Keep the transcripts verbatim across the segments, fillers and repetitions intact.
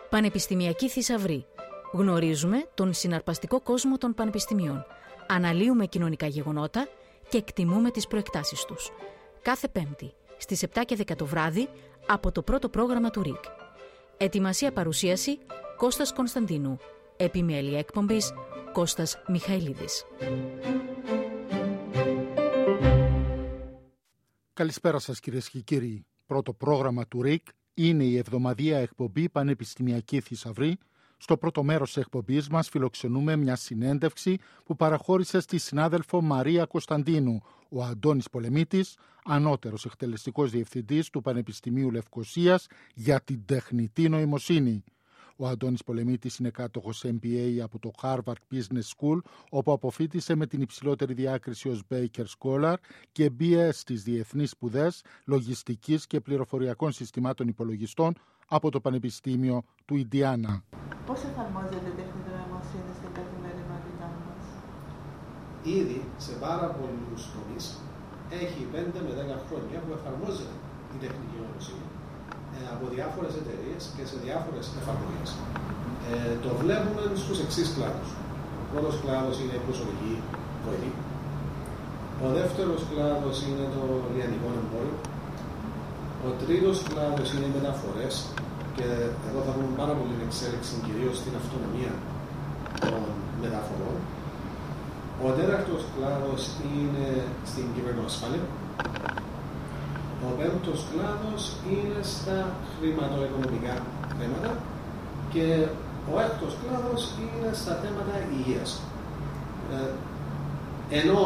Πανεπιστημιακή θησαυρή. Γνωρίζουμε τον συναρπαστικό κόσμο των πανεπιστημίων. Αναλύουμε κοινωνικά γεγονότα και εκτιμούμε τις προεκτάσεις τους. Κάθε Πέμπτη, στις επτά και δέκα το βράδυ, από το πρώτο πρόγραμμα του ΡΙΚ. Ετοιμασία παρουσίαση Κώστας Κωνσταντίνου. Επιμέλεια εκπομπής Κώστας Μιχαηλίδης. Καλησπέρα σας κυρίες και κύριοι. Πρώτο πρόγραμμα του ΡΙΚ είναι η εβδομαδιαία εκπομπή Πανεπιστημιακή Θησαυρή. Στο πρώτο μέρος της εκπομπής μας φιλοξενούμε μια συνέντευξη που παραχώρησε στη συνάδελφο Μαρία Κωνσταντίνου ο Αντώνης Πολεμίτης, ανώτερος εκτελεστικός διευθυντής του Πανεπιστημίου Λευκωσίας για την τεχνητή νοημοσύνη. Ο Αντώνης Πολεμίτης είναι κάτοχος εμ μπι έι από το Harvard Business School, όπου αποφοίτησε με την υψηλότερη διάκριση ως Baker Scholar και μπι ες στις Διεθνείς Σπουδές Λογιστικής και Πληροφοριακών Συστημάτων Υπολογιστών από το Πανεπιστήμιο του Ιντιάνα. Πώς εφαρμόζεται η τεχνητή νοημοσύνη στην καθημερινότητά μας? Ήδη σε πάρα πολλούς τομείς έχει πέντε με δέκα χρόνια που εφαρμόζεται η τεχνητή νοημοσύνη από διάφορες εταιρείες και σε διάφορες εφαρμογές. Ε, το βλέπουμε στους εξής κλάδους. Ο πρώτος κλάδος είναι η προσωπική βοήθεια. Ο δεύτερος κλάδος είναι το λιανικό εμπόριο. Ο τρίτος κλάδος είναι οι μεταφορές. Και εδώ θα δούμε πάρα πολύ εξέλιξη, κυρίως στην αυτονομία των μεταφορών. Ο τέταρτος κλάδος είναι στην κυβερνοασφάλεια. Ο πέμπτος κλάδος είναι στα χρηματοοικονομικά θέματα και ο έκτος κλάδος είναι στα θέματα υγείας. Ε, ενώ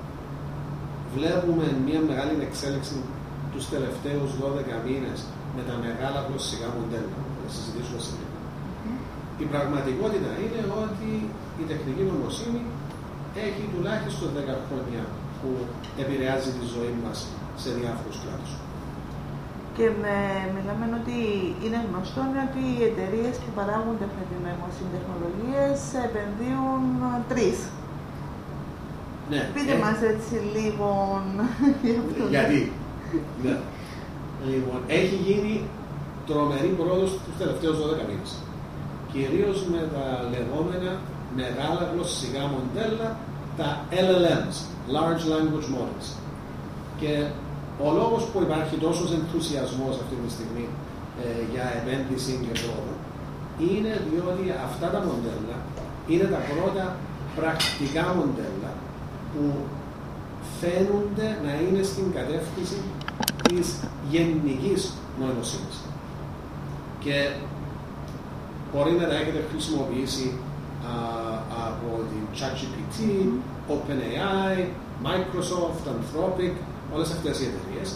βλέπουμε μια μεγάλη εξέλιξη τους τελευταίους δώδεκα μήνες με τα μεγάλα γλωσσικά μοντέλα, θα συζητήσουμε σήμερα. Mm. Η πραγματικότητα είναι ότι η τεχνητή νοημοσύνη έχει τουλάχιστον δέκα χρόνια που επηρεάζει τη ζωή μας σε διάφορους κλάδους. Και με, μιλάμε ότι είναι γνωστό ότι οι εταιρείες που παράγουν τεχνητή νοημοσύνη τεχνολογίες επενδύουν τρεις. Ναι. Πείτε ε... μας έτσι λίγο για αυτό. Γιατί. Ναι. Λοιπόν, έχει γίνει τρομερή πρόοδος τους τελευταίους δώδεκα μήνες. Κυρίως με τα λεγόμενα μεγάλα γλωσσικά μοντέλα, τα ελ ελ εμς, Large Language Models. Και ο λόγος που υπάρχει τόσος ενθουσιασμός αυτή τη στιγμή ε, για επένδυση και πρόοδο είναι διότι αυτά τα μοντέλα είναι τα πρώτα πρακτικά μοντέλα που φαίνονται να είναι στην κατεύθυνση της γενικής νοημοσύνης. Και μπορεί να τα έχετε χρησιμοποιήσει α, από την ChatGPT, OpenAI, Microsoft, Anthropic, όλες αυτές οι εταιρείες.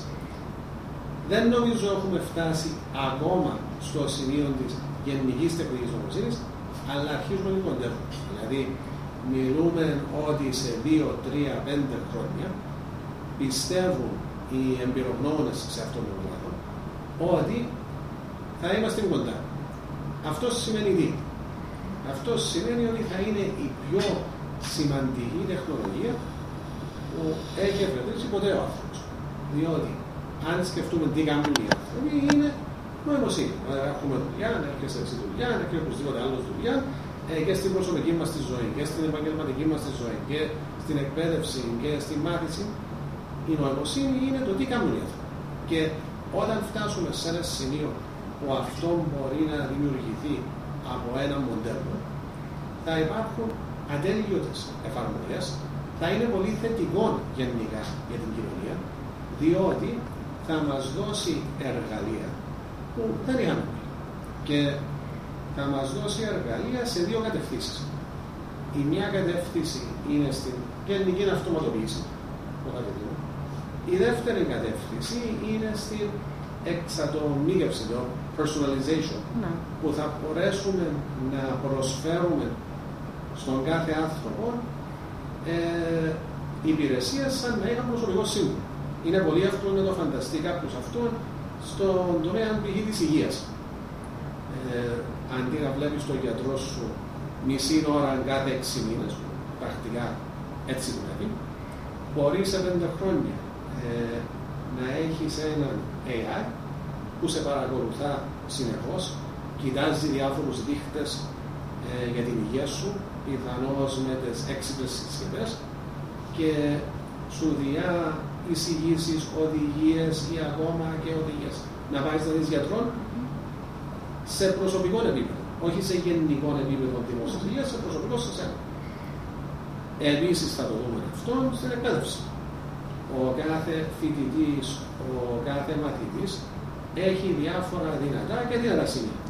Δεν νομίζω έχουμε φτάσει ακόμα στο σημείο της γενικής τεχνητής νοημοσύνης, αλλά αρχίζουμε να κοντεύουμε. Δηλαδή, μιλούμε ότι σε δύο, τρία, πέντε χρόνια πιστεύουν οι εμπειρογνώμονες σε αυτόν τον κλάδο ότι θα είμαστε κοντά. Αυτό σημαίνει τι? Αυτό σημαίνει ότι θα είναι η πιο σημαντική τεχνολογία που έχει εφευρεθεί ποτέ ο άνθρωπος. Διότι αν σκεφτούμε τι κάνουν οι άνθρωποι, είναι νοημοσύνη. Έχουμε δουλειά, να έρχεσαι στη δουλειά, να έρχεσαι οπωσδήποτε άλλο δουλειά ε, και στην προσωπική μας τη ζωή, και στην επαγγελματική μας τη ζωή, και στην εκπαίδευση και στη μάθηση. Η νοημοσύνη είναι το τι κάνουν οι άνθρωποι. Και όταν φτάσουμε σε ένα σημείο που αυτό μπορεί να δημιουργηθεί από ένα μοντέλο, θα υπάρχουν ατέλειωτες εφαρμογές, θα είναι πολύ θετικό γενικά για την κοινωνία, διότι θα μας δώσει εργαλεία που δεν είχαμε πει. Και θα μας δώσει εργαλεία σε δύο κατευθύνσεις. Η μια κατεύθυνση είναι στην γενική αυτοματοποίηση, που θα δούμε. Η δεύτερη κατεύθυνση είναι στην εξατομίκευση, το personalization, ναι, που θα μπορέσουμε να προσφέρουμε στον κάθε άνθρωπο ε, υπηρεσίες σαν να είχαμε προσωπικό σύμβουλο. Είναι πολύ εύκολο να το φανταστεί κάποιος αυτό στον τομέα π.χ. της υγείας. Ε, αντί να βλέπεις τον γιατρό σου μισή ώρα κάθε έξι μήνες, πρακτικά έτσι δηλαδή, μπορεί σε πέντε χρόνια ε, να έχεις έναν έι άι που σε παρακολουθά συνεχώς κοιτάζει διάφορους δείχτες ε, για την υγεία σου, πιθανώς με τις έξυπνες συσκευές και σου διά εισηγήσεις, οδηγίες ή ακόμα και οδηγίες. Να πάει να δεις γιατρόν σε προσωπικό επίπεδο, όχι σε γενικό επίπεδο δημόσιας υγείας, σε προσωπικό σε σένα. Επίσης θα το δούμε αυτό στην εκπαίδευση. Ο κάθε φοιτητής, ο κάθε μαθητής έχει διάφορα δυνατά και δυνατά σημεία.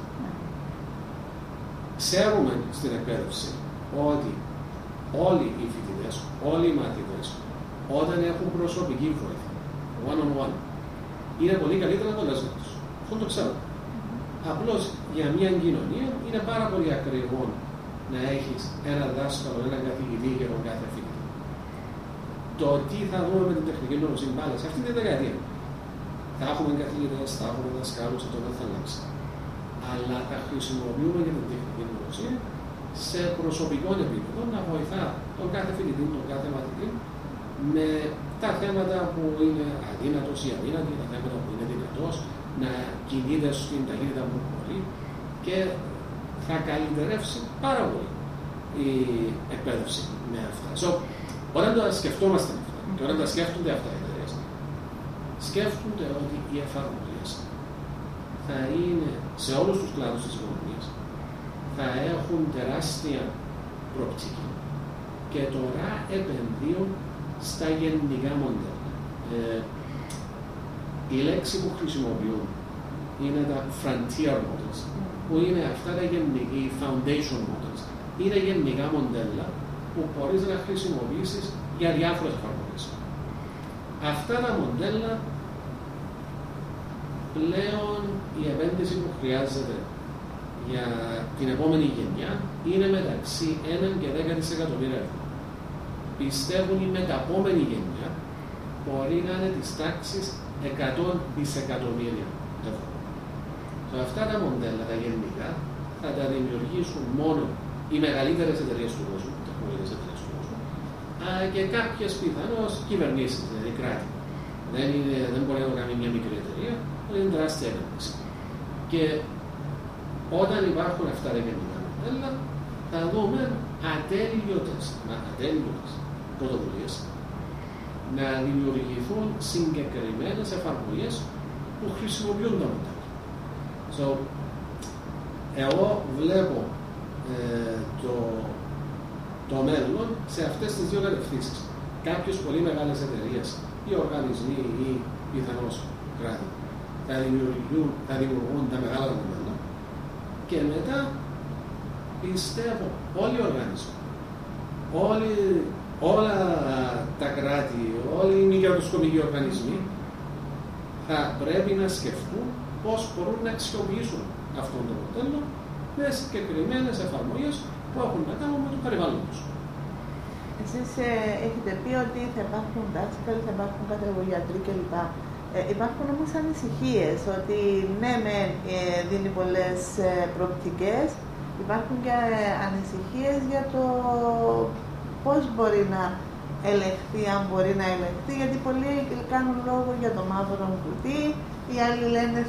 Ξέρουμε στην εκπαίδευση ότι όλοι οι φοιτητές, όλοι οι μαθητές, όταν έχουν προσωπική βοήθεια, one on one, είναι πολύ καλύτερα από τις τους. Αυτό το ξέρω. Απλώς για μια κοινωνία είναι πάρα πολύ ακριβό να έχεις ένα δάσκαλο, έναν καθηγητή για τον κάθε φοιτητή. Το τι θα δούμε με την τεχνική νοημοσύνη πάλι σε αυτήν την δεκαετία. Θα έχουμε καθηγητές, θα έχουμε δασκάλους, αυτό δεν θα αλλάξει. Αλλά θα χρησιμοποιούμε για την τεχνική νοημοσύνη σε προσωπικό επίπεδο να βοηθά τον κάθε φοιτητή, τον κάθε μαθητή με τα θέματα που είναι αδύνατος ή αδύνατοι, τα θέματα που είναι δυνατός, να κινείται στην ταχύτητα που μπορεί και θα καλυτερεύσει πάρα πολύ η εκπαίδευση με αυτά. So, όταν το σκεφτόμαστε αυτά και όταν τα σκέφτονται αυτά οι εταιρείες, σκέφτονται ότι οι εφαρμογές θα είναι σε όλους τους κλάδους της οικονομίας, θα έχουν τεράστια προοπτική και τώρα επενδύουν στα γενικά μοντέλα. Ε, η λέξη που χρησιμοποιούν είναι τα frontier models, που είναι αυτά τα γενικά, οι foundation models. Είναι γενικά μοντέλα που μπορείς να χρησιμοποιήσεις για διάφορες εφαρμογές. Αυτά τα μοντέλα πλέον η επένδυση που χρειάζεται για την επόμενη γενιά είναι μεταξύ ένα και δέκα δισεκατομμύρια ευρώ. Πιστεύουν η μεταπόμενη γενιά μπορεί να είναι της τάξης εκατό δισεκατομμύρια ευρώ. So, αυτά τα μοντέλα, τα γενικά, θα τα δημιουργήσουν μόνο οι μεγαλύτερες εταιρείες του κόσμου, τεχνολογικές εταιρείες του κόσμου, και κάποιες πιθανώς κυβερνήσεις, δηλαδή κράτη. Δεν, είναι, δεν μπορεί να το κάνει μια μικρή εταιρεία, είναι τεράστια επένδυση. Και όταν υπάρχουν αυτά τα γενικά μοντέλα, θα δούμε ατέλειωτες, ατέλειωτες πρωτοβουλίες να δημιουργηθούν συγκεκριμένες εφαρμογές που χρησιμοποιούν τα μοντέλα. So, εγώ βλέπω ε, το, το μέλλον σε αυτές τις δύο κατευθύνσεις. Κάποιες πολύ μεγάλες εταιρείες ή οργανισμοί ή πιθανώς κράτη θα δημιουργούν, θα δημιουργούν τα μεγάλα μοντέλα και μετά πιστεύω όλοι οι οργανισμοί, όλοι, όλα τα κράτη, όλοι οι μη κερδοσκοπικοί οργανισμοί θα πρέπει να σκεφτούν πώς μπορούν να αξιοποιήσουν αυτό το μοντέλο με συγκεκριμένες εφαρμογές που έχουν να κάνουν με το περιβάλλον τους. Εσείς ε, έχετε πει ότι θα υπάρχουν δάσκαλοι, θα υπάρχουν κατηγοριατροί κλπ. Ε, υπάρχουν όμως ανησυχίες ότι ναι, με ε, δίνει πολλές ε, προοπτικές, υπάρχουν και ε, ανησυχίες για το πώς μπορεί να ελεγχθεί, αν μπορεί να ελεγχθεί, γιατί πολλοί κάνουν λόγο για το μαύρο κουτί, οι άλλοι λένε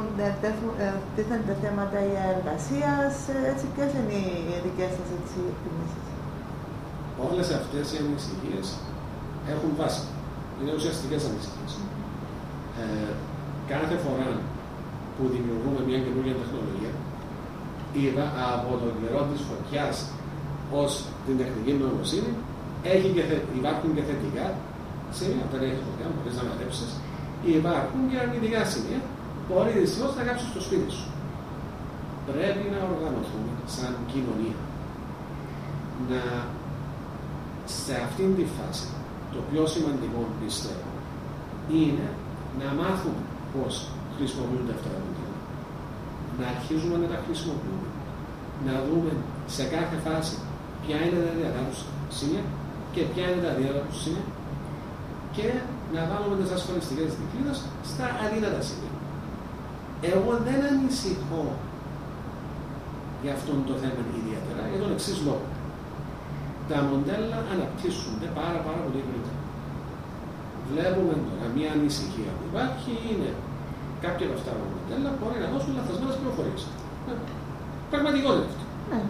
τίθενται θέματα για εργασίας, έτσι ποιες είναι οι δικές σας εκτιμήσεις? Όλες αυτές οι ανησυχίες έχουν βάση. Είναι ουσιαστικές ανησυχίες. Ε, κάθε φορά που δημιουργούμε μια καινούργια τεχνολογία, είδα από τον καιρό της φωτιάς ως την τεχνική νοημοσύνη, έχει και θε, υπάρχουν και θετικά σημεία. Όταν έχεις φωτιά, μπορείς να αναδέψεις. Υπάρχουν και αρνητικά σημεία. Μπορεί δυστυχώς να κάψεις στο σπίτι σου. Πρέπει να οργανωθούμε σαν κοινωνία. Να σε αυτήν τη φάση, το πιο σημαντικό πιστεύω, είναι να μάθουμε πώς χρησιμοποιούνται αυτά τα μοντέλα. Να αρχίζουμε να τα χρησιμοποιούμε. Να δούμε σε κάθε φάση ποια είναι τα δυνατά τους σημεία και ποια είναι τα αδύνατα τους σημεία και να βάλουμε τις ασφαλιστικές δικλείδες στα αδύνατα σημεία. Εγώ δεν ανησυχώ για αυτόν το θέμα ιδιαίτερα, για τον εξής λόγο. Τα μοντέλα αναπτύσσονται πάρα, πάρα πολύ γρήγορα. Βλέπουμε τώρα μια ανησυχία που υπάρχει είναι κάποια από αυτά τα μοντέλα μπορεί να δώσουν λαθασμένες πληροφορίες. Πραγματικότητα αυτό.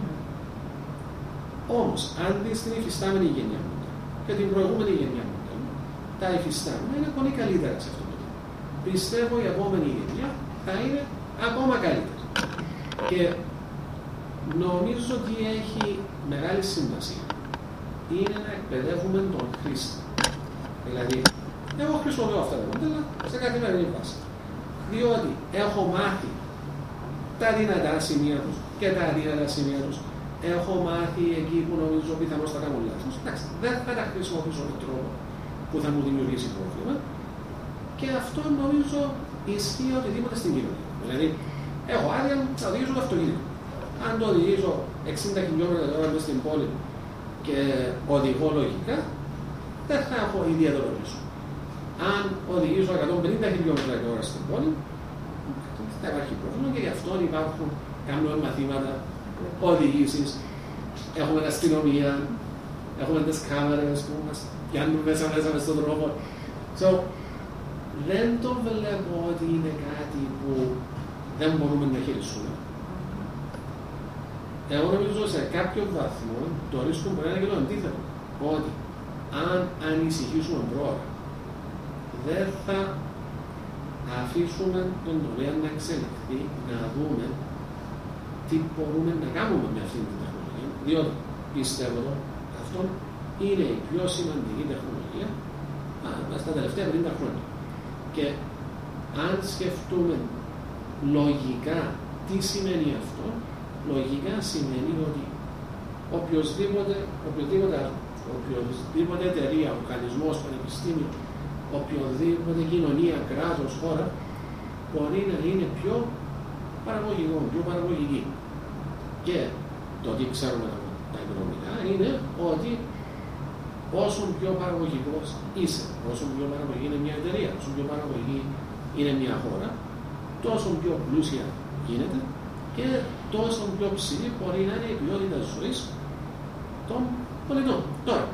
Όμως, αν δεις την υφιστάμενη γενιά μου και την προηγούμενη γενιά μου, τα υφιστάμενα είναι πολύ καλύτερα σε αυτό το θέμα. Πιστεύω η επόμενη γενιά θα είναι ακόμα καλύτερη. Και νομίζω ότι έχει μεγάλη σημασία είναι να εκπαιδεύουμε τον χρήστη. Δηλαδή, εγώ χρησιμοποιώ αυτά τα μοντέλα σε καθημερινή βάση. Διότι έχω μάθει τα δυνατά σημεία τους και τα αδύνατα σημεία τους. Έχω μάθει εκεί που νομίζω πιθανώς θα κάνω λάθος. Εντάξει, δεν θα τα χρησιμοποιήσω με τρόπο που θα μου δημιουργήσει πρόβλημα. Και αυτό νομίζω ισχύει οτιδήποτε στην κοινωνία. Δηλαδή, έχω άδεια να οδηγήσω το αυτοκίνητο. Αν το οδηγήσω εξήντα χιλιόμετρα την ώρα μέσα στην πόλη και οδηγώ λογικά, δεν θα έχω ιδιαίτερο ρίσκο. Αν οδηγήσω εκατόν πενήντα χιλιόμετρα την ώρα στην πόλη, θα υπάρχει πρόβλημα και γι' αυτό υπάρχουν, κάνουμε μαθήματα οδηγήσεις, έχουμε την αστυνομία, έχουμε τις κάμερες που μας πιάνουν μέσα μέσα μες στον τρόπο. So, δεν το βλέπω ότι είναι κάτι που δεν μπορούμε να χειριστούμε. Εγώ νομίζω σε κάποιο βαθμό το ρίσκο μπορεί να είναι και το αντίθετο. Ότι αν ανησυχήσουμε πρόωρα, δεν θα αφήσουμε τον τομέα να εξελιχθεί, να δούμε τι μπορούμε να κάνουμε με αυτή την τεχνολογία. Διότι πιστεύω αυτό είναι η πιο σημαντική τεχνολογία στα τελευταία πενήντα χρόνια. Και αν σκεφτούμε λογικά τι σημαίνει αυτό, λογικά σημαίνει ότι οποιοδήποτε, οποιοδήποτε, οποιοδήποτε εταιρεία, οργανισμός, πανεπιστήμιο, οποιοδήποτε κοινωνία, κράτος, χώρα μπορεί να είναι πιο παραγωγικό, πιο παραγωγική. Και το τι ξέρουμε τα οικονομικά είναι ότι όσο πιο παραγωγικός είσαι, όσο πιο παραγωγική είναι μια εταιρεία, όσο πιο παραγωγική είναι μια χώρα, τόσο πιο πλούσια γίνεται και τόσο πιο ψηλή μπορεί να είναι η ποιότητα ζωής των πολιτών. Τώρα,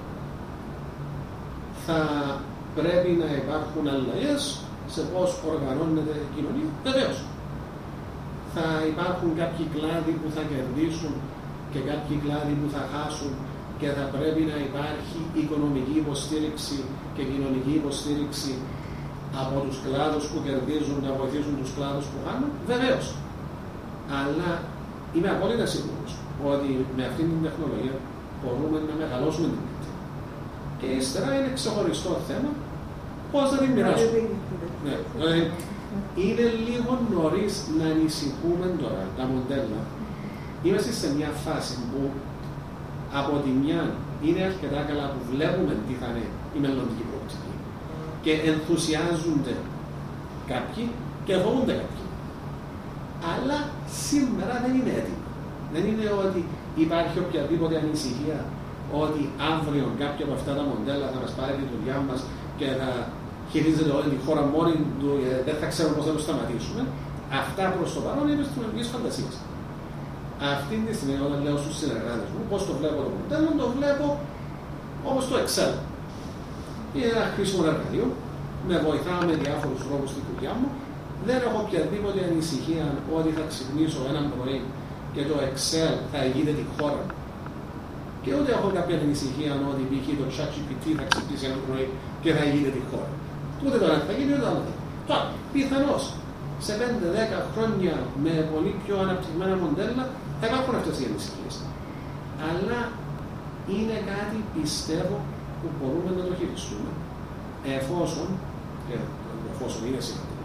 θα πρέπει να υπάρχουν αλλαγές σε πώς οργανώνεται η κοινωνία, βεβαίως. Θα υπάρχουν κάποιοι κλάδοι που θα κερδίσουν και κάποιοι κλάδοι που θα χάσουν και θα πρέπει να υπάρχει οικονομική υποστήριξη και κοινωνική υποστήριξη από τους κλάδους που κερδίζουν να βοηθήσουν τους κλάδους που χάνουν, βεβαίως. Αλλά είμαι απόλυτα σίγουρος ότι με αυτήν την τεχνολογία μπορούμε να μεγαλώσουμε την κοινωνία. Και ύστερα είναι ξεχωριστό θέμα πώς θα την μοιράσουμε. Ναι, δηλαδή, είναι λίγο νωρίς να ανησυχούμε τώρα τα μοντέλα. Είμαστε σε μια φάση που από τη μια είναι αρκετά καλά που βλέπουμε τι θα είναι η μελλοντική προοπτική και ενθουσιάζονται κάποιοι και φοβούνται κάποιοι. Αλλά σήμερα δεν είναι έτοιμο. Δεν είναι ότι υπάρχει οποιαδήποτε ανησυχία ότι αύριο κάποια από αυτά τα μοντέλα θα μας πάρει τη δουλειά μας και θα χειρίζεται όλη τη χώρα μόνη του και δεν θα ξέρουμε πώς θα το σταματήσουμε. Αυτά προς το παρόν είναι επιστημονικής φαντασίας. Αυτή τη στιγμή, όταν λέω στους συνεργάτες μου πώς το βλέπω το μοντέλο, το βλέπω όπως το Excel. Είναι ένα χρήσιμο εργαλείο, με βοηθάω με διάφορους τρόπους στη δουλειά μου. Δεν έχω οποιαδήποτε ανησυχία ότι θα ξυπνήσω έναν πρωί και το Excel θα ηγείται τη χώρα. Και ούτε έχω κάποια ανησυχία ότι π.χ. το ChatGPT θα ξυπνήσει έναν πρωί και θα ηγείται τη χώρα. Ούτε το ένα θα γίνει, ούτε το άλλο. Τώρα, πιθανώς σε πέντε δέκα χρόνια με πολύ πιο αναπτυγμένα μοντέλα θα υπάρχουν αυτές οι ανησυχίες. Αλλά είναι κάτι, πιστεύω, που μπορούμε να το χειριστούμε εφόσον, και εφόσον είναι σημαντικό,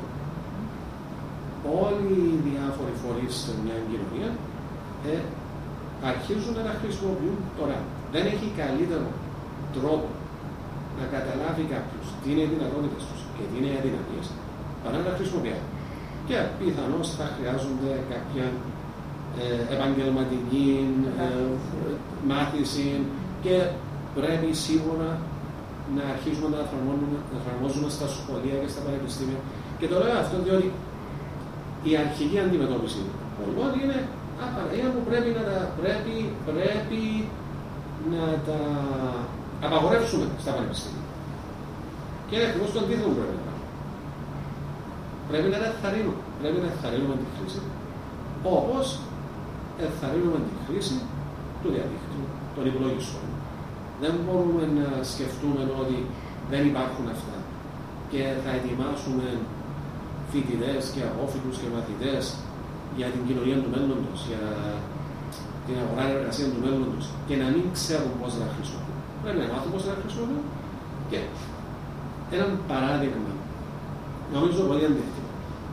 όλοι οι διάφοροι φορείς σε μια κοινωνία ε, αρχίζουν να χρησιμοποιούν τώρα. Δεν έχει καλύτερο τρόπο να καταλάβει κάποιος τι είναι οι δυνατότητες τους και τι είναι οι αδυναμίες παρά να τα χρησιμοποιεί. Και πιθανώς θα χρειάζονται κάποια ε, επαγγελματική ε, μάθηση και πρέπει σίγουρα να αρχίσουμε να εφαρμόζουμε στα σχολεία και στα πανεπιστήμια. Και το λέω αυτό διότι η αρχική αντιμετώπιση πολλών είναι απαραίτητα που πρέπει να τα, πρέπει, πρέπει να τα απαγορεύσουμε στα πανεπιστήμια. Και είναι ακριβώς το αντίθετο που πρέπει να κάνουμε. Πρέπει να τα εθαρρύνουμε. Πρέπει να εθαρρύνουμε τη χρήση. Όπως ενθαρρύνουμε τη χρήση του διαδίκτυου, των υπολογιστών. Δεν μπορούμε να σκεφτούμε ότι δεν υπάρχουν αυτά και θα ετοιμάσουμε φοιτητές και απόφοιτους και μαθητές για την κοινωνία του μέλλοντος, για την αγορά εργασία του μέλλοντος και να μην ξέρουν πώς να χρησιμοποιούν. Πρέπει να μάθουν πώς να χρησιμοποιούν. Και έναν παράδειγμα, νομίζω πολύ ενδεικτικό.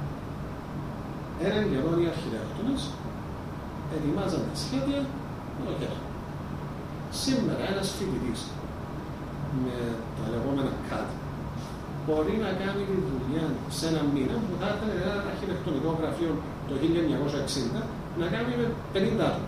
Έναν καιρό οι αρχιτέκτονες ετοιμάζαν τα σχέδια με το χέρι. Σήμερα ένας φοιτητής με τα λεγόμενα κάτ μπορεί να κάνει τη δουλειά σε ένα μήνα που θα ήταν ένα αρχιτεκτονικό γραφείο το χίλια εννιακόσια εξήντα να κάνει με πενήντα άτομα.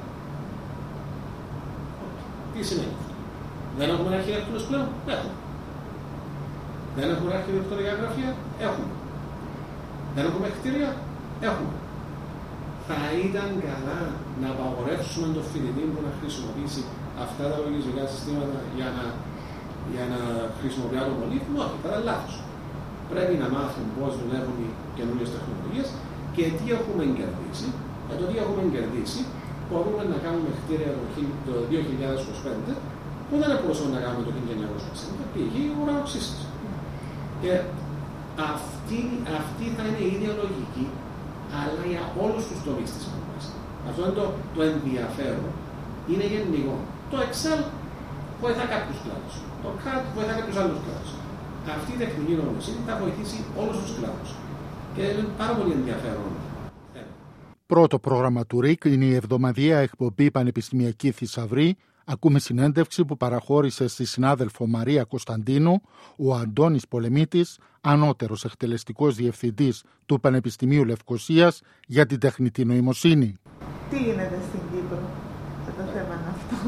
Τι σημαίνει αυτό? Δεν έχουμε αρχιτέκτονες πλέον? Έχουμε. Δεν έχουμε αρχιτεκτονικά γραφεία? Έχουμε. Δεν έχουμε κτίρια? Έχουμε. Θα ήταν καλά να απαγορεύσουμε τον φοιτητή που να χρησιμοποιήσει αυτά τα λογιστικά συστήματα για να, για να χρησιμοποιεί το πολίτη? Όχι, θα ήταν λάθος. Πρέπει να μάθουν πώς δουλεύουν οι καινούριες τεχνολογίες και τι έχουμε κερδίσει. Και το τι έχουμε κερδίσει μπορούμε να κάνουμε κτίρια το δύο χιλιάδες είκοσι πέντε που δεν μπορούσαμε να κάνουμε το χίλια εννιακόσια εξήντα. Πήγε η ουρανοξύστης. Και αυτή, αυτή θα είναι η ίδια λογική, αλλά για όλους τους τομείς της αγοράς. Αυτό είναι το, το ενδιαφέρον. Είναι γενικό. Το Excel βοηθά κάποιους κλάδους. Το κάτ βοηθά κάποιους άλλους κλάδους. Αυτή η τεχνική νοημοσύνη θα βοηθήσει όλους τους κλάδους. Και είναι πάρα πολύ ενδιαφέρον. Πρώτο πρόγραμμα του ΡΙΚ είναι η εβδομαδιαία εκπομπή Πανεπιστημιακή Θησαυρή. Ακούμε συνέντευξη που παραχώρησε στη συνάδελφο Μαρία Κωνσταντίνου ο Αντώνης Πολεμίτης, ανώτερος εκτελεστικός διευθυντής του Πανεπιστημίου Λευκωσίας για την τεχνητή νοημοσύνη. Τι γίνεται στην Κύπρο σε το θέμα αυτό?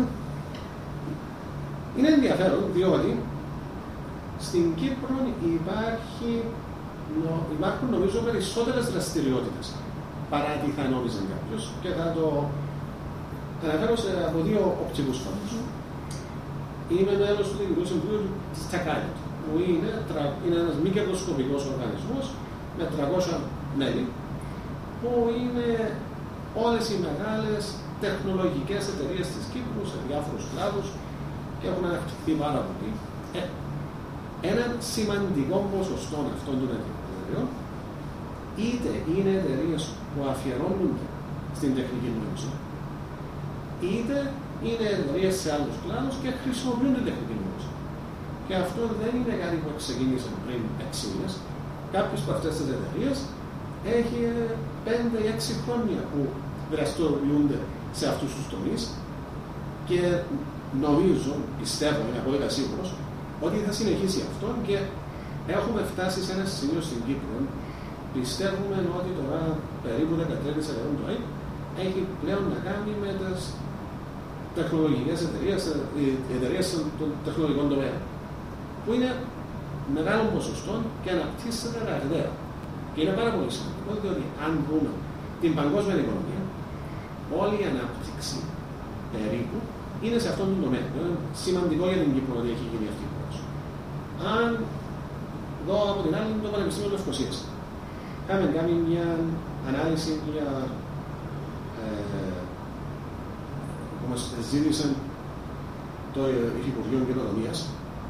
Είναι ενδιαφέρον διότι στην Κύπρο υπάρχει, υπάρχουν νομίζω περισσότερες δραστηριότητες παρά τι θα νόμιζε κάποιος και θα το αναφέρω σε, από δύο οπτικούς φακούς. Είμαι μέλος του Διοικητικού Συμβουλίου της Τσακάλιτ, που είναι, είναι ένας μη κερδοσκοπικός οργανισμός με τριακόσια μέλη, που είναι όλες οι μεγάλες τεχνολογικές εταιρείες της Κύπρου σε διάφορους κλάδους και έχουν αναπτυχθεί πάρα πολύ. Ε, ένα σημαντικό ποσοστό αυτών των εταιρείων είτε είναι εταιρείες που αφιερώνονται στην τεχνική νοημοσύνη, είτε είναι εταιρείες σε άλλους κλάδους και χρησιμοποιούν την τεχνική νοημοσύνη. Και αυτό δεν είναι κάτι που ξεκίνησε πριν έξι μήνες. Κάποιες από αυτές τις εταιρείες έχει πέντε ή έξι χρόνια που δραστηριοποιούνται σε αυτούς τους τομείς και νομίζω, πιστεύω, είμαι απόλυτα σίγουρος, ότι θα συνεχίσει αυτό και έχουμε φτάσει σε ένα σημείο στην Κύπρο. Πιστεύουμε ότι τώρα περίπου δεκατρία τοις εκατό του ΑΕΠ έχει πλέον να κάνει με τις τεχνολογικές εταιρείες, εταιρείες των τεχνολογικών τομέων, που είναι μεγάλο ποσοστό και αναπτύσσεται ραγδαία. Και είναι πάρα πολύ σημαντικό, διότι αν δούμε την παγκόσμια οικονομία, όλη η ανάπτυξη περίπου είναι σε αυτόν τον τομέα. Είναι σημαντικό για την Κύπρο ότι έχει γίνει αυτή η πρόοδος. Αν δω από την άλλη το Πανεπιστήμιο Λευκωσίας, είχαμε κάνει μια ανάλυση για ε, που μας ζήτησαν το Υπουργείο Καινοτομίας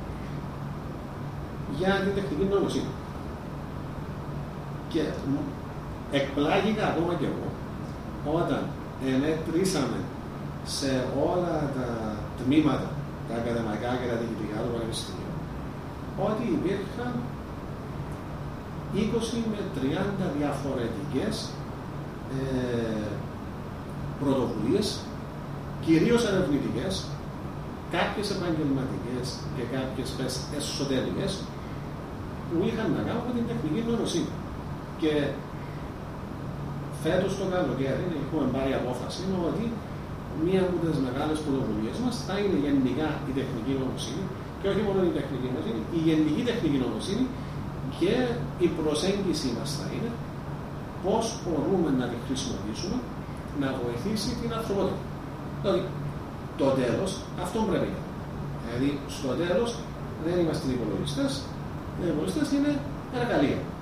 για την τεχνική νοημοσύνη. Και εκπλάγηκα ακόμα και εγώ όταν μετρήσαμε σε όλα τα τμήματα, τα ακαδημαϊκά και τα διοικητικά του Πανεπιστημίου, ότι υπήρχαν είκοσι με τριάντα διαφορετικές ε, πρωτοβουλίες, κυρίως ερευνητικές, κάποιες επαγγελματικές και κάποιες εσωτερικές, που είχαν να κάνουν με την τεχνική νοημοσύνη. Και φέτος το καλοκαίρι έχουμε πάρει απόφαση ότι μία από τις μεγάλες πρωτοβουλίες μας θα είναι γενικά η τεχνική νοημοσύνη και όχι μόνο η τεχνική νοημοσύνη, η γενική τεχνική νοημοσύνη και η προσέγγιση μας θα είναι πώς μπορούμε να τη χρησιμοποιήσουμε να βοηθήσει την ανθρωπότητα. Δηλαδή, το τέλος αυτό πρέπει να είναι. Δηλαδή, στο τέλος δεν είμαστε υπολογιστές, οι υπολογιστές είναι εργαλεία.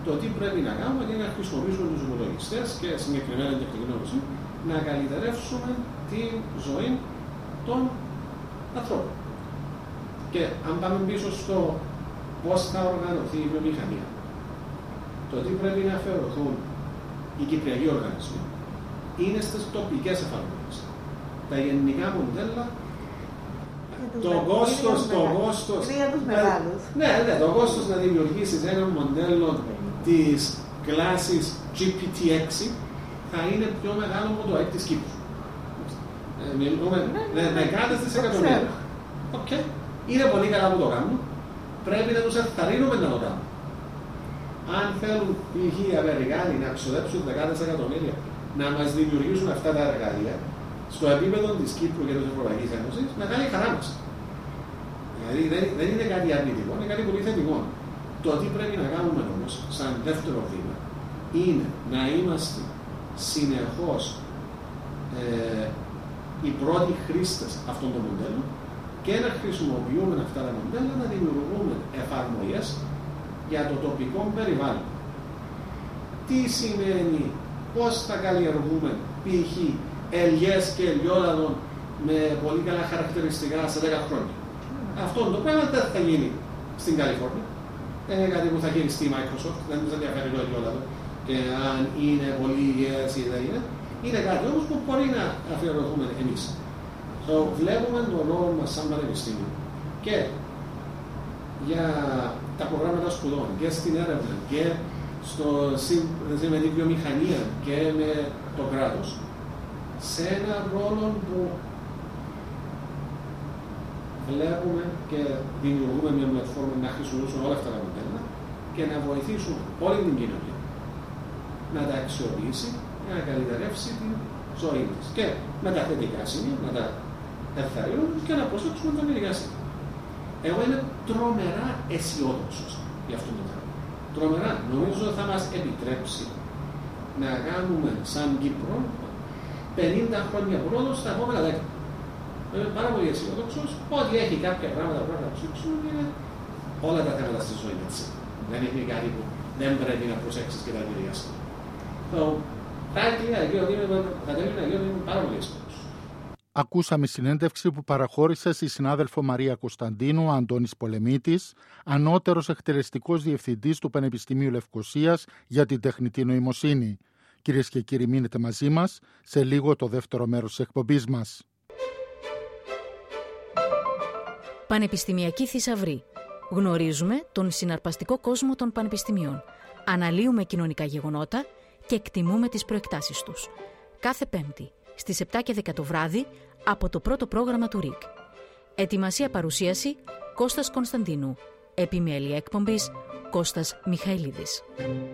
το τι πρέπει να κάνουμε είναι να χρησιμοποιήσουμε τους υπολογιστές και συγκεκριμένα την τεχνική νοημοσύνη να καλυτερεύσουμε τη ζωή των ανθρώπων. Και αν πάμε πίσω στο πώς θα οργανωθεί η βιομηχανία, το τι πρέπει να αφαιρωθούν οι κυπριακοί οργανισμοί, είναι στις τοπικές εφαρμογές. Τα γενικά μοντέλα, το κόστος, το κόστος, ναι, ναι, το κόστος να δημιουργήσεις ένα μοντέλο της κλάσης τζι πι τι έξι θα είναι πιο μεγάλο από το ΑΕΠ της Κύπρου. Ε, μιλούμε με δεκάδες δισεκατομμύρια. Okay. Είναι πολύ καλά που το κάνουν. Πρέπει να τους ενθαρρύνουμε να το κάνουν. Αν θέλουν π.χ. οι Αμερικάνοι να ξοδέψουν δεκάδες εκατομμύρια να μας δημιουργήσουν αυτά τα εργαλεία στο επίπεδο της Κύπρου και της Ευρωπαϊκής Ένωσης, μεγάλη χαρά μας. Δηλαδή δεν, δεν είναι κάτι αρνητικό, είναι κάτι πολύ θετικό. Το τι πρέπει να κάνουμε όμως, σαν δεύτερο βήμα, είναι να είμαστε συνεχώς ε, οι πρώτοι χρήστες αυτών των μοντέλων και να χρησιμοποιούμε αυτά τα μοντέλα να δημιουργούμε εφαρμογές για το τοπικό περιβάλλον. Τι σημαίνει, πώς θα καλλιεργούμε π.χ. ελιές και ελιόλαδων με πολύ καλά χαρακτηριστικά σε δέκα χρόνια. Mm. Αυτό το πράγμα δεν θα γίνει στην Καλιφόρνια. Δεν είναι κάτι που θα γίνει στη Microsoft, δεν τους ενδιαφέρει το ελιόλαδο και αν είναι πολύ υγιές ή δεν είναι. Είναι κάτι όμως που μπορεί να αφιερωθούμε εμείς. So, βλέπουμε τον ρόλο μας σαν πανεπιστήμιο και για τα προγράμματα σπουδών και στην έρευνα και στο, με τη βιομηχανία και με το κράτος σε ένα ρόλο που βλέπουμε και δημιουργούμε μια πλατφόρμα να χρησιμοποιήσουμε όλα αυτά τα μοντέλα και να βοηθήσουμε όλη την κοινωνία να τα αξιοποιήσει και να καλυτερεύσει την ζωή της. Και με τα θετικά σημεία, να τα ενθαρρύνουμε και να προσέξουμε τα μερικά σημεία. Εγώ είμαι τρομερά αισιόδοξος για αυτό το θέμα. Τρομερά. Νομίζω θα μας επιτρέψει να κάνουμε σαν Κύπρο πενήντα χρόνια πρόοδο στα επόμενα δέκα. Είμαι πάρα πολύ αισιόδοξος ότι έχει κάποια πράγματα που πρέπει να ψήξουν είναι όλα τα θέματα στη ζωή έτσι. Δεν είναι κάτι που δεν πρέπει να προσέξεις και τα επηρεάσεις. Θα έκλεινα εκεί ότι είμαι πάρα πολύ αισιόδοξος. Ακούσαμε συνέντευξη που παραχώρησε στη συνάδελφο Μαρία Κωνσταντίνου, Αντώνης Πολεμίτης, ανώτερος εκτελεστικός διευθυντής του Πανεπιστημίου Λευκωσίας για την τεχνητή νοημοσύνη. Κυρίες και κύριοι, μείνετε μαζί μας σε λίγο το δεύτερο μέρος της εκπομπής μας. Πανεπιστημιακή θησαυρή. Γνωρίζουμε τον συναρπαστικό κόσμο των πανεπιστημίων. Αναλύουμε κοινωνικά γεγονότα και εκτιμούμε τις προεκτάσεις τους. Κάθε Πέμπτη στις επτά και δέκα το βράδυ από το πρώτο πρόγραμμα του ΡΙΚ. Ετοιμασία παρουσίαση Κώστας Κωνσταντίνου. Επιμέλεια εκπομπής Κώστας Μιχαηλίδης.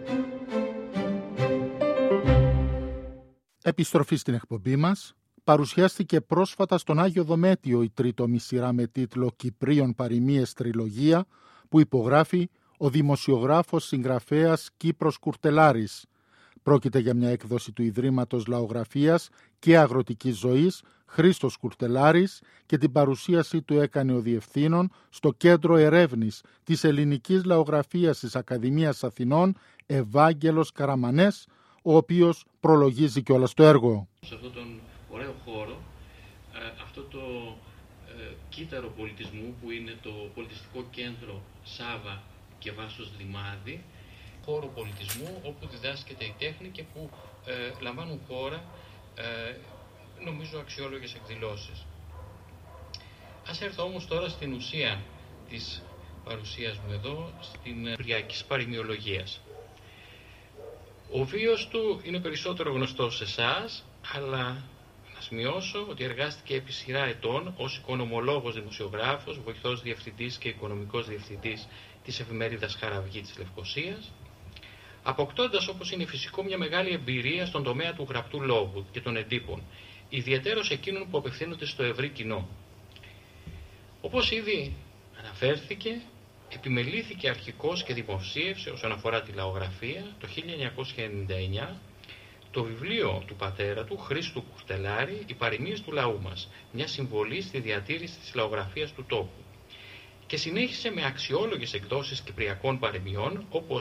Επιστροφή στην εκπομπή μας. Παρουσιάστηκε πρόσφατα στον Άγιο Δομέτιο η τρίτομη σειρά με τίτλο «Κυπρίων παροιμίες τριλογία» που υπογράφει ο δημοσιογράφος συγγραφέας Κύπρος Κουρτελάρης. Πρόκειται για μια έκδοση του Ιδρύματος Λαογραφίας και Αγροτικής Ζωής Χρήστος Κουρτελάρης και την παρουσίαση του έκανε ο Διευθύνων στο Κέντρο Ερεύνης της Ελληνικής Λαογραφίας της Ακαδημίας Αθηνών Ευάγγελος Καραμανές, ο οποίος προλογίζει κιόλας το έργο. Σε αυτόν τον ωραίο χώρο, αυτό το ε, κύτταρο πολιτισμού που είναι το πολιτιστικό κέντρο Σάβα και Βάσος Δημάδη, χώρο πολιτισμού όπου διδάσκεται η τέχνη και που ε, λαμβάνουν χώρα ε, νομίζω αξιόλογες εκδηλώσεις. Ας έρθω όμως τώρα στην ουσία της παρουσίας μου εδώ, στην κυπριακής παροιμιολογίας. Ο βίος του είναι περισσότερο γνωστός σε εσάς, αλλά να σημειώσω ότι εργάστηκε επί σειρά ετών ως οικονομολόγος δημοσιογράφος, βοηθός διευθυντής και οικονομικός διευθυντής της εφημερίδας Χαραυγή της Λευκωσίας, αποκτώντας, όπως είναι φυσικό, μια μεγάλη εμπειρία στον τομέα του γραπτού λόγου και των εντύπων, ιδιαιτέρως εκείνων που απευθύνονται στο ευρύ κοινό. Όπως ήδη αναφέρθηκε, επιμελήθηκε αρχικώς και δημοσίευσε όσον αφορά τη λαογραφία το χίλια εννιακόσια ενενήντα εννιά το βιβλίο του πατέρα του, Χρήστου Κουρτελάρη, «Οι παροιμίες του λαού μας», μια συμβολή στη διατήρηση της λαογραφίας του τόπου. Και συνέχισε με αξιόλογες εκδόσεις κυπριακών παροιμιών, όπως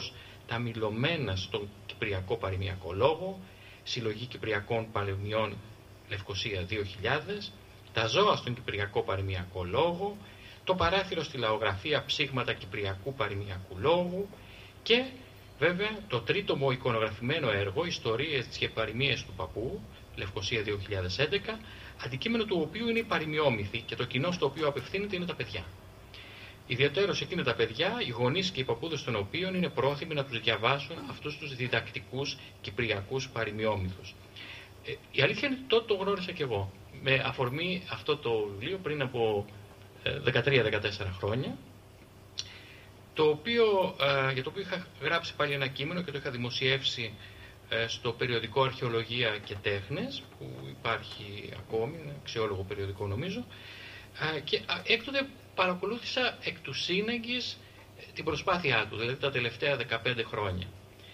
τα μιλωμένα στον κυπριακό παροιμιακό λόγο, συλλογή κυπριακών παροιμιών Λευκοσία δύο χιλιάδες, τα ζώα στον κυπριακό παροιμιακό λόγο, το παράθυρο στη λαογραφία ψήγματα κυπριακού παροιμιακού λόγου και βέβαια το τρίτομο εικονογραφημένο έργο «Ιστορίες και παροιμίες του παππού», Λευκοσία δύο χιλιάδες έντεκα, αντικείμενο του οποίου είναι η παροιμιόμυθη και το κοινό στο οποίο απευθύνεται είναι τα παιδιά. Ιδιαιτέρως εκείνα τα παιδιά, οι γονείς και οι παππούδες των οποίων είναι πρόθυμοι να τους διαβάσουν αυτούς τους διδακτικούς κυπριακούς παροιμιόμυθους. Ε, η αλήθεια είναι ότι τότε το γνώρισα κι εγώ. Με αφορμή αυτό το βιβλίο πριν από δεκατρία δεκατέσσερα χρόνια, το οποίο, ε, για το οποίο είχα γράψει πάλι ένα κείμενο και το είχα δημοσιεύσει ε, στο περιοδικό Αρχαιολογία και Τέχνες, που υπάρχει ακόμη, είναι αξιόλογο περιοδικό νομίζω, ε, και έκτοτε παρακολούθησα εκ του σύνεγγυς την προσπάθειά του, δηλαδή τα τελευταία δεκαπέντε χρόνια.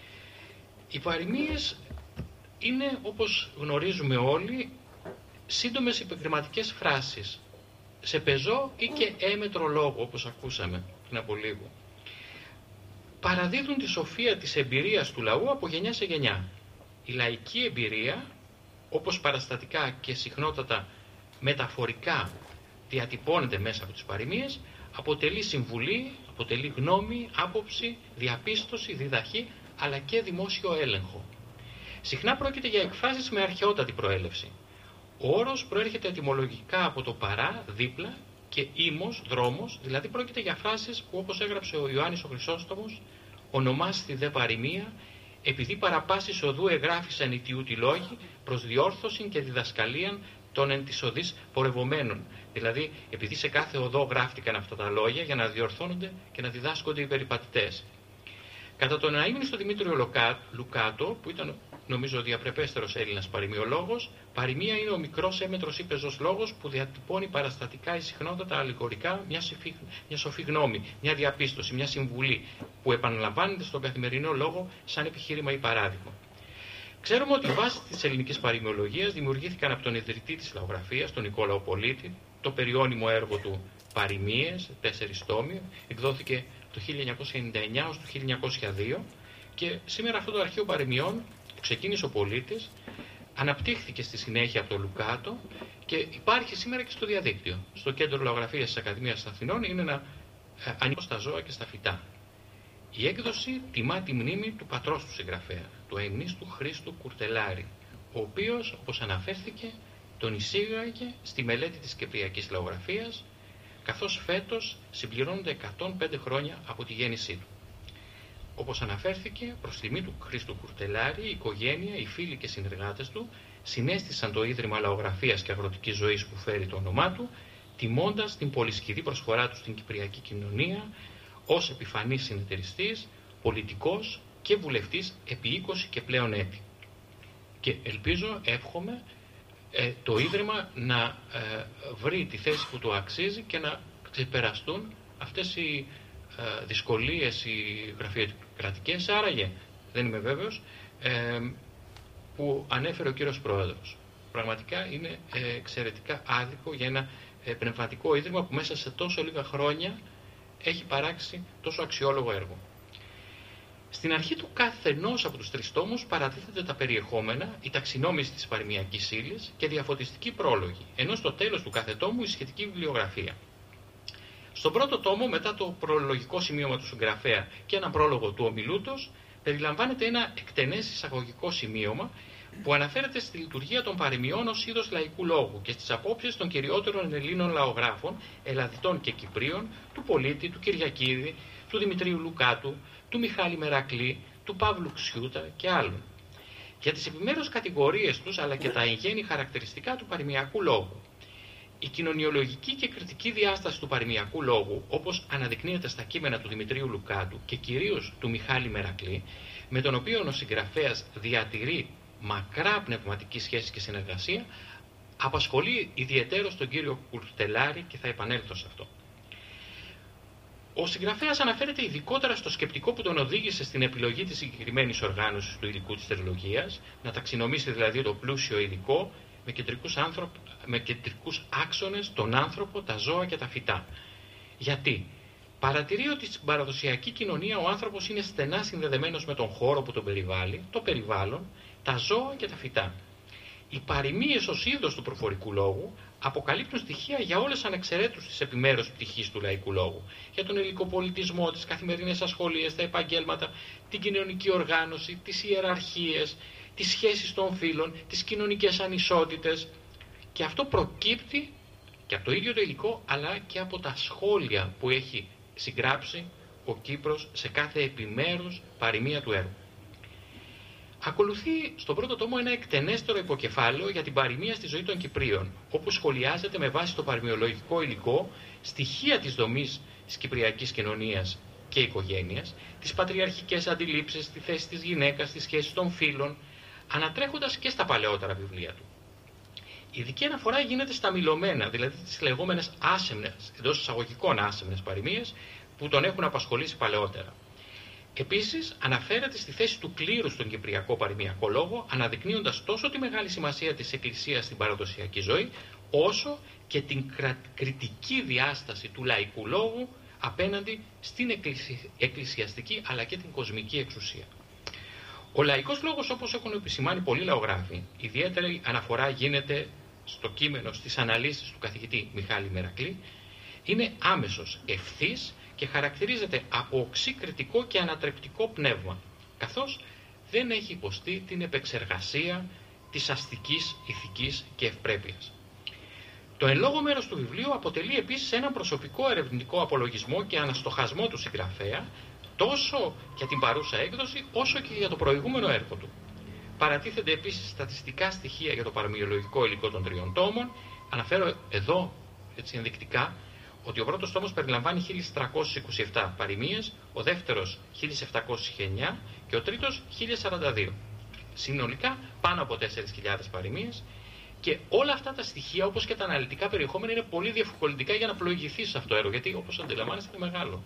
Οι παροιμίες είναι, όπως γνωρίζουμε όλοι, σύντομες επιγραμματικές φράσεις, σε πεζό ή και έμετρο λόγο, όπως ακούσαμε πριν από λίγο. Παραδίδουν τη σοφία της εμπειρίας του λαού από γενιά σε γενιά. Η λαϊκή εμπειρία, όπως παραστατικά και συχνότατα μεταφορικά διατυπώνεται μέσα από τις παροιμίες, αποτελεί συμβουλή, αποτελεί γνώμη, άποψη, διαπίστωση, διδαχή, αλλά και δημόσιο έλεγχο. Συχνά πρόκειται για εκφράσεις με αρχαιότατη προέλευση. Ο όρος προέρχεται ετυμολογικά από το παρά, δίπλα, και ήμος, δρόμος, δηλαδή πρόκειται για φράσεις που, όπως έγραψε ο Ιωάννης ο Χρυσόστομος, ονομάστη δε παροιμία, επειδή παραπάσης οδού εγγράφησαν οι τιούτοι λόγοι προς διόρθωση και διδασκαλίαν των εν της οδής πορευομένων. Δηλαδή, επειδή σε κάθε οδό γράφτηκαν αυτά τα λόγια για να διορθώνονται και να διδάσκονται οι περιπατητές. Κατά τον αείμνηστο Δημήτριο Λουκάτο, που ήταν νομίζω ο διαπρεπέστερος Έλληνας παροιμιολόγος, παροιμία είναι ο μικρός έμετρος ή πεζός λόγος που διατυπώνει παραστατικά ή συχνότατα αλληγορικά μια, σοφή, μια σοφή γνώμη, μια διαπίστωση, μια συμβουλή που επαναλαμβάνεται στον καθημερινό λόγο σαν επιχείρημα ή παράδειγμα. Ξέρουμε ότι οι βάσεις της ελληνικής παροιμιολογίας δημιουργήθηκαν από τον ιδρυτή της λαογραφίας, τον Νικόλαο Πολίτη. Το περιώνυμο έργο του Παροιμίες, τέσσερις τόμοι, εκδόθηκε το χίλια εννιακόσια ενενήντα εννιά ως το χίλια εννιακόσια δύο και σήμερα αυτό το αρχείο παροιμιών που ξεκίνησε ο Πολίτης αναπτύχθηκε στη συνέχεια από τον Λουκάτο και υπάρχει σήμερα και στο διαδίκτυο. Στο κέντρο λαογραφίας της Ακαδημίας Αθηνών είναι ένα ε, ανοιχτό στα ζώα και στα φυτά. Η έκδοση τιμά τη μνήμη του πατρός του συγγραφέα, του αειμνίστου Χρήστου Κουρτελάρη, ο οποίος, όπως αναφέρθηκε, τον εισήγαγε στη μελέτη της κυπριακής λαογραφίας, καθώς φέτος συμπληρώνονται εκατόν πέντε χρόνια από τη γέννησή του. Όπως αναφέρθηκε, προς τιμή του Χρήστου Κουρτελάρη, η οικογένεια, οι φίλοι και συνεργάτες του συνέστησαν το Ίδρυμα Λαογραφίας και Αγροτικής Ζωής που φέρει το όνομά του, τιμώντας την πολυσχηδή προσφορά του στην κυπριακή κοινωνία ως επιφανής συνεταιριστής, πολιτικός και βουλευτής επί είκοσι και πλέον έτη. Και ελπίζω, εύχομαι, ε, το Ίδρυμα να ε, βρει τη θέση που του αξίζει και να ξεπεραστούν αυτές οι ε, δυσκολίες, οι γραφειοκρατικές, άραγε, δεν είμαι βέβαιος, ε, που ανέφερε ο κύριος Πρόεδρος. Πραγματικά είναι ε, εξαιρετικά άδικο για ένα ε, πνευματικό ίδρυμα που μέσα σε τόσο λίγα χρόνια έχει παράξει τόσο αξιόλογο έργο. Στην αρχή του καθενός από τους τρεις τόμους παρατίθεται τα περιεχόμενα, η ταξινόμηση της παροιμιακής ύλης και διαφωτιστική πρόλογη, ενώ στο τέλος του κάθε τόμου η σχετική βιβλιογραφία. Στον πρώτο τόμο, μετά το προλογικό σημείωμα του συγγραφέα και ένα πρόλογο του ομιλούτος, περιλαμβάνεται ένα εκτενές εισαγωγικό σημείωμα που αναφέρεται στη λειτουργία των παροιμιών ως είδος λαϊκού λόγου και στις απόψεις των κυριότερων Ελλήνων λαογράφων, Ελλαδιτών και Κυπρίων, του Πολίτη, του Κυριακίδη, του Δημητρίου Λουκάτου, του Μιχάλη Μερακλή, του Παύλου Ξιούτα και άλλων. Για τις επιμέρους κατηγορίες τους αλλά και τα εγγένη χαρακτηριστικά του παροιμιακού λόγου. Η κοινωνιολογική και κριτική διάσταση του παροιμιακού λόγου, όπως αναδεικνύεται στα κείμενα του Δημητρίου Λουκάτου και κυρίως του Μιχάλη Μερακλή, με τον οποίο ο συγγραφέας διατηρεί μακρά πνευματική σχέση και συνεργασία, απασχολεί ιδιαιτέρως τον κύριο Κουρτελάρη και θα επανέλθω σε αυτό. Ο συγγραφέας αναφέρεται ειδικότερα στο σκεπτικό που τον οδήγησε στην επιλογή της συγκεκριμένης οργάνωσης του υλικού της τερλογίας, να ταξινομήσει δηλαδή το πλούσιο υλικό με κεντρικούς, άνθρωπ, με κεντρικούς άξονες τον άνθρωπο, τα ζώα και τα φυτά. Γιατί παρατηρεί ότι στην παραδοσιακή κοινωνία ο άνθρωπος είναι στενά συνδεδεμένος με τον χώρο που τον περιβάλλει, το περιβάλλον, τα ζώα και τα φυτά. Οι παροιμίες ως είδος του προφορικού λόγου αποκαλύπτουν στοιχεία για όλες ανεξαιρέτως τις επιμέρους πτυχής του λαϊκού λόγου. Για τον υλικοπολιτισμό, τις καθημερινές ασχολίες, τα επαγγέλματα, την κοινωνική οργάνωση, τις ιεραρχίες, τις σχέσεις των φύλων, τις κοινωνικές ανισότητες. Και αυτό προκύπτει και από το ίδιο το υλικό, αλλά και από τα σχόλια που έχει συγγράψει ο Κύπρος σε κάθε επιμέρους παροιμία του έργου. Ακολουθεί στον πρώτο τόμο ένα εκτενέστερο υποκεφάλαιο για την παροιμία στη ζωή των Κυπρίων, όπου σχολιάζεται με βάση το παροιμιολογικό υλικό στοιχεία της δομής της κυπριακής κοινωνίας και οικογένειας, τις πατριαρχικές αντιλήψεις, τη θέση της γυναίκας, τις σχέσεις των φύλων, ανατρέχοντας και στα παλαιότερα βιβλία του. Η ειδική αναφορά γίνεται στα μιλωμένα, δηλαδή τις λεγόμενες άσεμνες, εντός εισαγωγικών άσεμνες παροιμίες, που τον έχουν απασχολήσει παλαιότερα. Επίσης, αναφέρεται στη θέση του κλήρου στον κυπριακό παροιμιακό λόγο, αναδεικνύοντας τόσο τη μεγάλη σημασία της Εκκλησίας στην παραδοσιακή ζωή, όσο και την κριτική διάσταση του λαϊκού λόγου απέναντι στην εκκλησι... εκκλησιαστική αλλά και την κοσμική εξουσία. Ο λαϊκός λόγος, όπως έχουν επισημάνει πολλοί λαογράφοι, ιδιαίτερη αναφορά γίνεται στο κείμενο στις αναλύσεις του καθηγητή Μιχάλη Μερακλή, είναι άμεσος, ευθύς και χαρακτηρίζεται από οξύ κριτικό και ανατρεπτικό πνεύμα, καθώς δεν έχει υποστεί την επεξεργασία της αστικής, ηθικής και ευπρέπειας. Το εν λόγω μέρος του βιβλίου αποτελεί επίσης ένα προσωπικό ερευνητικό απολογισμό και αναστοχασμό του συγγραφέα, τόσο για την παρούσα έκδοση, όσο και για το προηγούμενο έργο του. Παρατίθενται επίσης στατιστικά στοιχεία για το παροιμιολογικό υλικό των τριών τόμων. Αναφέρω εδώ, έτσι ενδεικτικά, ότι ο πρώτος τόμος περιλαμβάνει χίλιες τριακόσιες είκοσι επτά παροιμίες, ο δεύτερος χίλιες επτακόσιες εννιά και ο τρίτος χίλιες σαράντα δύο. Συνολικά πάνω από τέσσερις χιλιάδες παροιμίες, και όλα αυτά τα στοιχεία, όπως και τα αναλυτικά περιεχόμενα, είναι πολύ διευκολυντικά για να πλοηγηθεί σε αυτό το έργο, γιατί όπως αντιλαμβάνεστε είναι μεγάλο.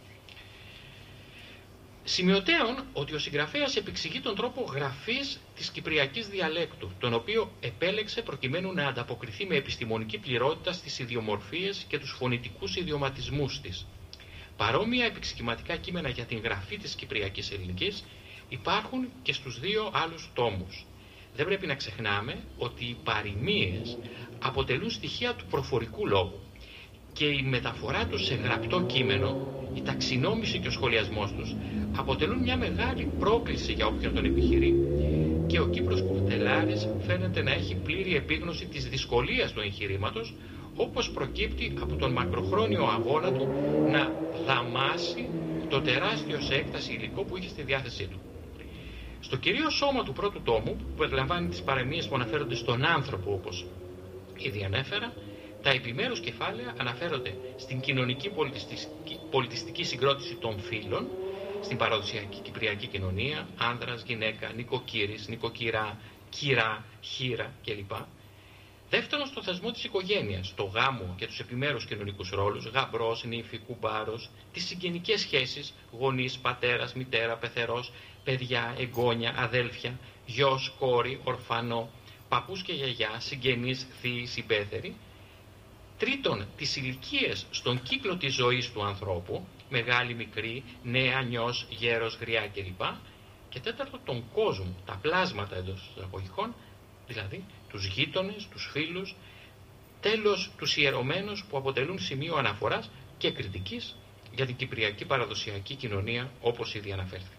Σημειωτέων ότι ο συγγραφέας επεξηγεί τον τρόπο γραφής της κυπριακής διαλέκτου, τον οποίο επέλεξε προκειμένου να ανταποκριθεί με επιστημονική πληρότητα στις ιδιομορφίες και τους φωνητικούς ιδιωματισμούς της. Παρόμοια επεξηγηματικά κείμενα για την γραφή της κυπριακής ελληνικής υπάρχουν και στους δύο άλλους τόμους. Δεν πρέπει να ξεχνάμε ότι οι παροιμίες αποτελούν στοιχεία του προφορικού λόγου και η μεταφορά τους σε γραπτό κείμενο, η ταξινόμηση και ο σχολιασμός τους αποτελούν μια μεγάλη πρόκληση για όποιον τον επιχειρεί, και ο Κύπρος Κουρτελάρης φαίνεται να έχει πλήρη επίγνωση της δυσκολίας του εγχειρήματος, όπως προκύπτει από τον μακροχρόνιο αγώνα του να δαμάσει το τεράστιο σε έκταση υλικό που είχε στη διάθεσή του. Στο κυρίως σώμα του πρώτου τόμου, που περιλαμβάνει τις παροιμίες που αναφέρονται στον άνθρωπο, όπως ήδη ανέφερα, τα επιμέρους κεφάλαια αναφέρονται στην κοινωνική πολιτιστική, πολιτιστική συγκρότηση των φύλων, στην παραδοσιακή κυπριακή κοινωνία, άνδρας, γυναίκα, νοικοκύρης, νοικοκυρά, κυρά, χήρα κλπ. Δεύτερον, στο θεσμό της οικογένειας, το γάμο και τους επιμέρους κοινωνικούς ρόλους, γαμπρός, νύφη, κουμπάρος, τις συγγενικές σχέσεις, γονείς, πατέρας, μητέρα, πεθερός, παιδιά, εγγόνια, αδέλφια, γιος, κόρη, ορφανό, παππούς και γιαγιά, συγγενείς, θείοι, συμπέθεροι. Τρίτον, τις ηλικίες στον κύκλο της ζωής του ανθρώπου, μεγάλη, μικρή, νέα, νιός, γέρος, γριά κλπ. Και τέταρτον, τον κόσμο, τα πλάσματα εντός εισαγωγικών, δηλαδή τους γείτονες, τους φίλους, τέλος τους ιερωμένους που αποτελούν σημείο αναφοράς και κριτικής για την κυπριακή παραδοσιακή κοινωνία, όπως ήδη αναφέρθηκε.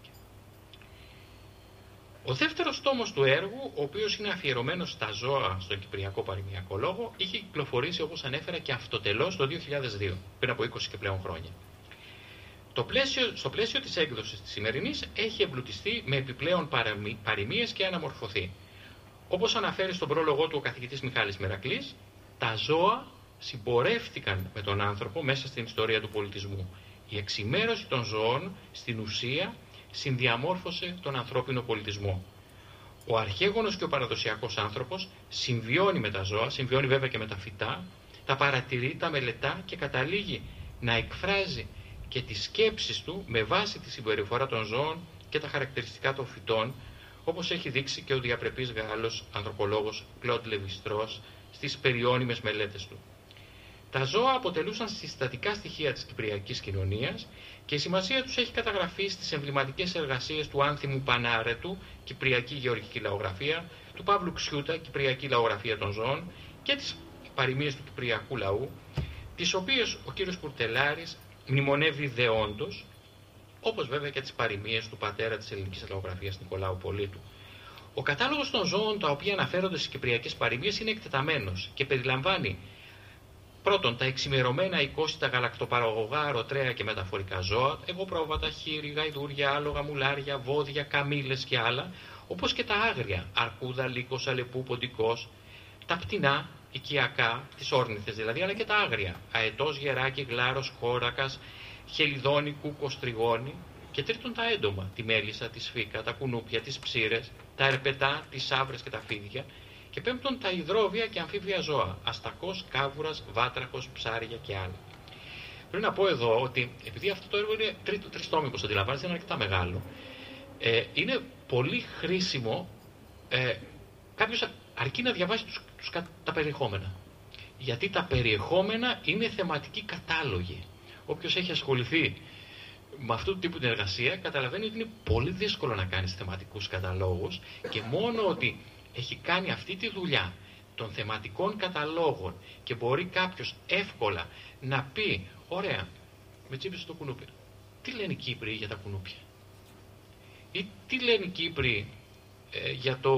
Ο δεύτερος τόμος του έργου, ο οποίος είναι αφιερωμένος στα ζώα στον κυπριακό παροιμιακό λόγο, είχε κυκλοφορήσει, όπως ανέφερα, και αυτοτελώς το δύο χιλιάδες δύο, πριν από είκοσι και πλέον χρόνια. Το πλαίσιο, στο πλαίσιο της έκδοσης της σημερινής έχει εμπλουτιστεί με επιπλέον παροιμίες και αναμορφωθεί. Όπως αναφέρει στον πρόλογο του ο καθηγητής Μιχάλης Μερακλής, τα ζώα συμπορεύτηκαν με τον άνθρωπο μέσα στην ιστορία του πολιτισμού. Η εξημέρωση των ζώων στην ουσία συνδιαμόρφωσε τον ανθρώπινο πολιτισμό. Ο αρχαίγονος και ο παραδοσιακός άνθρωπος συμβιώνει με τα ζώα, συμβιώνει βέβαια και με τα φυτά, τα παρατηρεί, τα μελετά και καταλήγει να εκφράζει και τις σκέψεις του με βάση τη συμπεριφορά των ζώων και τα χαρακτηριστικά των φυτών, όπως έχει δείξει και ο διαπρεπής Γάλλος ανθρωπολόγος Κλοντ Λεβιστρός στις περιώνυμες μελέτες του. Τα ζώα αποτελούσαν συστατικά στοιχεία της κυπριακής κοινωνίας και η σημασία τους έχει καταγραφεί στις εμβληματικές εργασίες του Άνθιμου Πανάρετου, Κυπριακή Γεωργική Λαογραφία, του Παύλου Ξιούτα, Κυπριακή Λαογραφία των Ζώων και τις παροιμίες του Κυπριακού λαού, τις οποίες ο κύριος Κουρτελάρης μνημονεύει δεόντως, όπως βέβαια και τις παροιμίες του πατέρα της ελληνικής λαογραφίας Νικολάου Πολίτου. Ο κατάλογος των ζώων τα οποία αναφέρονται στις κυπριακές παροιμίες είναι εκτεταμένος και περιλαμβάνει πρώτον τα εξημερωμένα οικόσιτα γαλακτοπαραγωγά, αρωτρέα και μεταφορικά ζώα, εγωπρόβατα, χείρι, γαϊδούρια, άλογα, μουλάρια, βόδια, καμήλες και άλλα, όπως και τα άγρια, αρκούδα, λύκος, αλεπού, ποντικός, τα πτηνά, οικιακά, τις όρνηθες δηλαδή, αλλά και τα άγρια, αετός, γεράκι, γλάρος, χώρακας, χελιδόνι, κούκος, τριγώνι, και τρίτον τα έντομα, τη μέλισσα, τη σφίκα, τα κουνούπια, τις ψήρες, τα ερπετά, τις σαύρες και τα φίδια, και πέμπτον τα υδρόβια και αμφίβια ζώα, αστακός, κάβουρας, βάτραχος, ψάρια και άλλα. Πρέπει να πω εδώ ότι επειδή αυτό το έργο είναι τριστόμικο, αντιλαμβάνεστε, είναι αρκετά μεγάλο, ε, είναι πολύ χρήσιμο ε, κάποιος αρκεί να διαβάσει τους, τους, τα περιεχόμενα. Γιατί τα περιεχόμενα είναι θεματικοί κατάλογοι. Όποιος έχει ασχοληθεί με αυτού του τύπου την εργασία καταλαβαίνει ότι είναι πολύ δύσκολο να κάνεις θεματικούς καταλόγους, και μόνο ότι έχει κάνει αυτή τη δουλειά των θεματικών καταλόγων και μπορεί κάποιος εύκολα να πει, ωραία, με τσίπησε το κουνούπι, τι λένε οι Κύπροι για τα κουνούπια, ή τι λένε οι Κύπροι ε, για το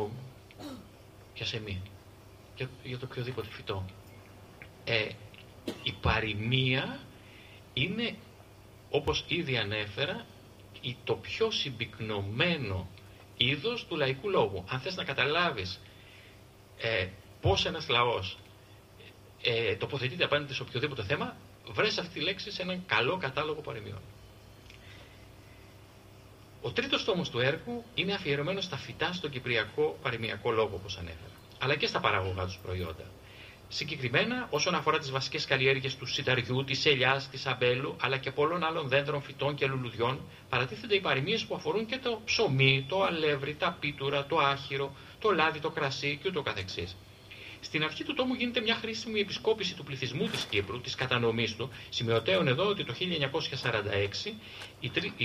για σεμί, για, για το οποιοδήποτε φυτό. Ε, η παροιμία είναι, όπως ήδη ανέφερα, το πιο συμπυκνωμένο είδος του λαϊκού λόγου. Αν θες να καταλάβεις ε, πώς ένας λαός ε, τοποθετείται απέναντι σε οποιοδήποτε θέμα, βρες αυτή τη λέξη σε έναν καλό κατάλογο παροιμιών. Ο τρίτος τόμος του έργου είναι αφιερωμένος στα φυτά στον κυπριακό παροιμιακό λόγο, όπως ανέφερα, αλλά και στα παραγωγά τους προϊόντα. Συγκεκριμένα, όσον αφορά τις βασικές καλλιέργειες του σιταριού, της ελιάς, της αμπέλου, αλλά και πολλών άλλων δέντρων, φυτών και λουλουδιών, παρατίθενται οι παροιμίες που αφορούν και το ψωμί, το αλεύρι, τα πίτουρα, το άχυρο, το λάδι, το κρασί και ούτω καθεξής. Στην αρχή του τόμου γίνεται μια χρήσιμη επισκόπηση του πληθυσμού της Κύπρου, της κατανομής του. Σημειωτέων εδώ ότι το χίλια εννιακόσια σαράντα έξι οι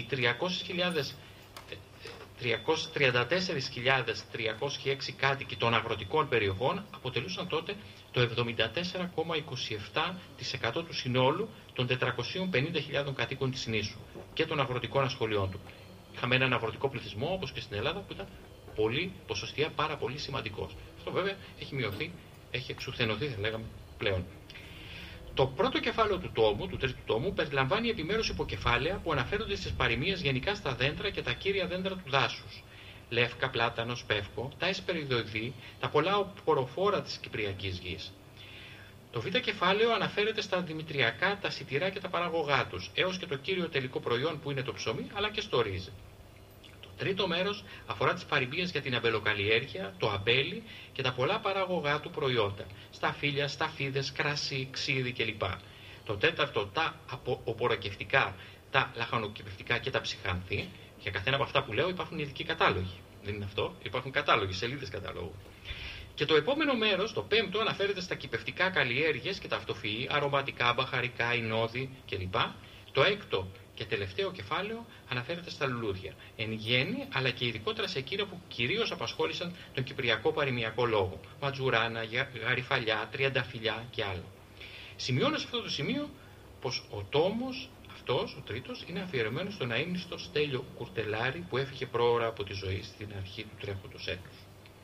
τριακόσιες τριάντα τέσσερις χιλιάδες τριακόσιοι έξι κάτοικοι των αγροτικών περιοχών αποτελούσαν τότε το εβδομήντα τέσσερα κόμμα είκοσι επτά τοις εκατό του συνόλου των τετρακοσίων πενήντα χιλιάδων κατοίκων της νήσου και των αγροτικών ασχολιών του. Είχαμε έναν αγροτικό πληθυσμό, όπως και στην Ελλάδα, που ήταν πολύ, ποσοστιαία πάρα πολύ σημαντικός. Αυτό βέβαια έχει μειωθεί, έχει εξουθενωθεί, θα λέγαμε πλέον. Το πρώτο κεφάλαιο του τόμου, του τρίτου τόμου, περιλαμβάνει επιμέρους υποκεφάλαια που αναφέρονται στις παροιμίες γενικά στα δέντρα και τα κύρια δέντρα του δάσους. Λεύκα, πλάτανος, πεύκο, τα εσπεριδοειδή, τα πολλά οποροφόρα της κυπριακής γης. Το β' κεφάλαιο αναφέρεται στα δημητριακά, τα σιτηρά και τα παραγωγά τους, έως και το κύριο τελικό προϊόν που είναι το ψωμί, αλλά και στο ρύζι. Το τρίτο μέρος αφορά τις παροιμίες για την αμπελοκαλλιέργεια, το αμπέλι και τα πολλά παραγωγά του προϊόντα, σταφύλια, σταφίδες, κρασί, ξύδι κλπ. Το τέταρτο, τα οποροκευτικά, τα λαχανοκυπευτικά και τα ψυχανθή. Για καθένα από αυτά που λέω υπάρχουν ειδικοί κατάλογοι. Δεν είναι αυτό, υπάρχουν κατάλογοι, σελίδες καταλόγου. Και το επόμενο μέρος, το πέμπτο, αναφέρεται στα κυπευτικά καλλιέργειες και τα αυτοφυή, αρωματικά, μπαχαρικά, ινόδι κλπ. Το έκτο και τελευταίο κεφάλαιο αναφέρεται στα λουλούδια, εν γέννη, αλλά και ειδικότερα σε εκείνα που κυρίως απασχόλησαν τον κυπριακό παροιμιακό λόγο, ματζουράνα, γαριφαλιά, τριανταφυλιά και άλλα. Σημειώνω σε αυτό το σημείο πως ο τόμος αυτός, ο τρίτος, είναι αφιερωμένος στον αείμνηστο Στέλιο Κουρτελάρη που έφυγε πρόωρα από τη ζωή στην αρχή του τρέχοντος έτους.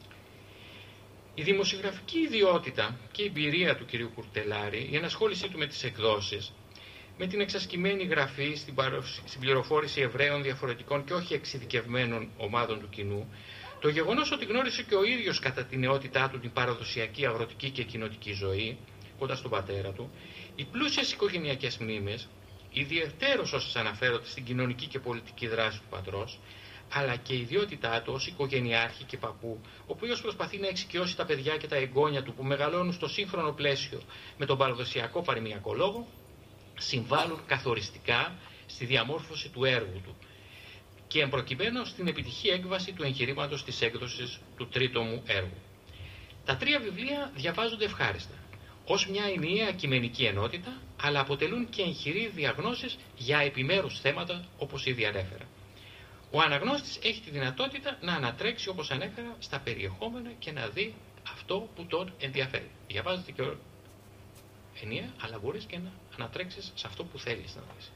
Η δημοσιογραφική ιδιότητα και η εμπειρία του κ. Κουρτελάρη, η ενασχόλησή του με τις εκδόσεις, με την εξασκημένη γραφή στην, παρο... στην πληροφόρηση ευραίων διαφορετικών και όχι εξειδικευμένων ομάδων του κοινού, το γεγονός ότι γνώρισε και ο ίδιος κατά τη νεότητά του την παραδοσιακή αγροτική και κοινοτική ζωή, κοντά στον πατέρα του, οι πλούσιες οικογενειακές μνήμες, ιδιαιτέρως όσες αναφέρονται στην κοινωνική και πολιτική δράση του πατρός, αλλά και η ιδιότητά του ως οικογενειάρχη και παππού, ο οποίος προσπαθεί να εξοικειώσει τα παιδιά και τα εγγόνια του που μεγαλώνουν στο σύγχρονο πλαίσιο με τον παραδοσιακό παροιμιακό λόγο, συμβάλλουν καθοριστικά στη διαμόρφωση του έργου του και εμπροκειμένου στην επιτυχή έκβαση του εγχειρήματος της έκδοσης του τρίτου μου έργου. Τα τρία βιβλία διαβάζονται ευχάριστα. ως μια ενιαία κειμενική ενότητα, αλλά αποτελούν και εγχειρή διαγνώσεις για επιμέρους θέματα, όπως ήδη ανέφερα. Ο αναγνώστης έχει τη δυνατότητα να ανατρέξει, όπως ανέφερα, στα περιεχόμενα και να δει αυτό που τον ενδιαφέρει. Διαβάζετε και ενιαία, αλλά μπορείς και να ανατρέξεις σε αυτό που θέλεις να δεις.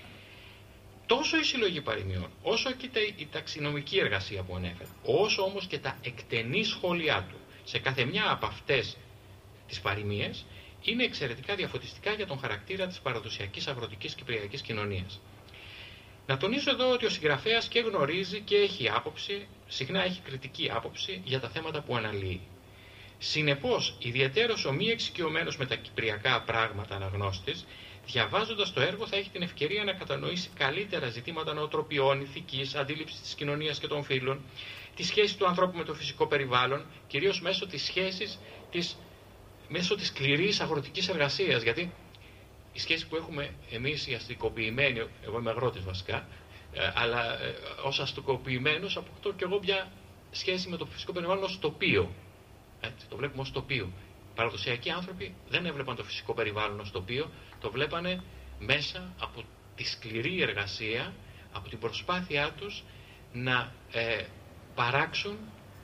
Τόσο η συλλογή παροιμιών, όσο και η ταξινομική εργασία που ανέφερα, όσο όμως και τα εκτενή σχόλιά του σε κάθε μια από αυτές τις παροιμίες, είναι εξαιρετικά διαφωτιστικά για τον χαρακτήρα της παραδοσιακής αγροτικής κυπριακής κοινωνίας. Να τονίσω εδώ ότι ο συγγραφέας και γνωρίζει και έχει άποψη, συχνά έχει κριτική άποψη για τα θέματα που αναλύει. Συνεπώς, ιδιαιτέρως ο μη εξοικειωμένος με τα κυπριακά πράγματα αναγνώστης, διαβάζοντας το έργο θα έχει την ευκαιρία να κατανοήσει καλύτερα ζητήματα νοοτροπιών, ηθικής, αντίληψης της κοινωνίας και των φύλων, τη σχέση του ανθρώπου με το φυσικό περιβάλλον, κυρίως μέσω της σχέσης της, μέσω της σκληρής αγροτικής εργασίας. Γιατί η σχέση που έχουμε εμείς οι αστικοποιημένοι, εγώ είμαι αγρότης βασικά, αλλά ως αστικοποιημένος αποκτώ και εγώ μια σχέση με το φυσικό περιβάλλον ως τοπίο. Έτσι, το βλέπουμε ως τοπίο. Οι παραδοσιακοί άνθρωποι δεν έβλεπαν το φυσικό περιβάλλον ως τοπίο, το βλέπανε μέσα από τη σκληρή εργασία, από την προσπάθειά τους να ε, παράξουν,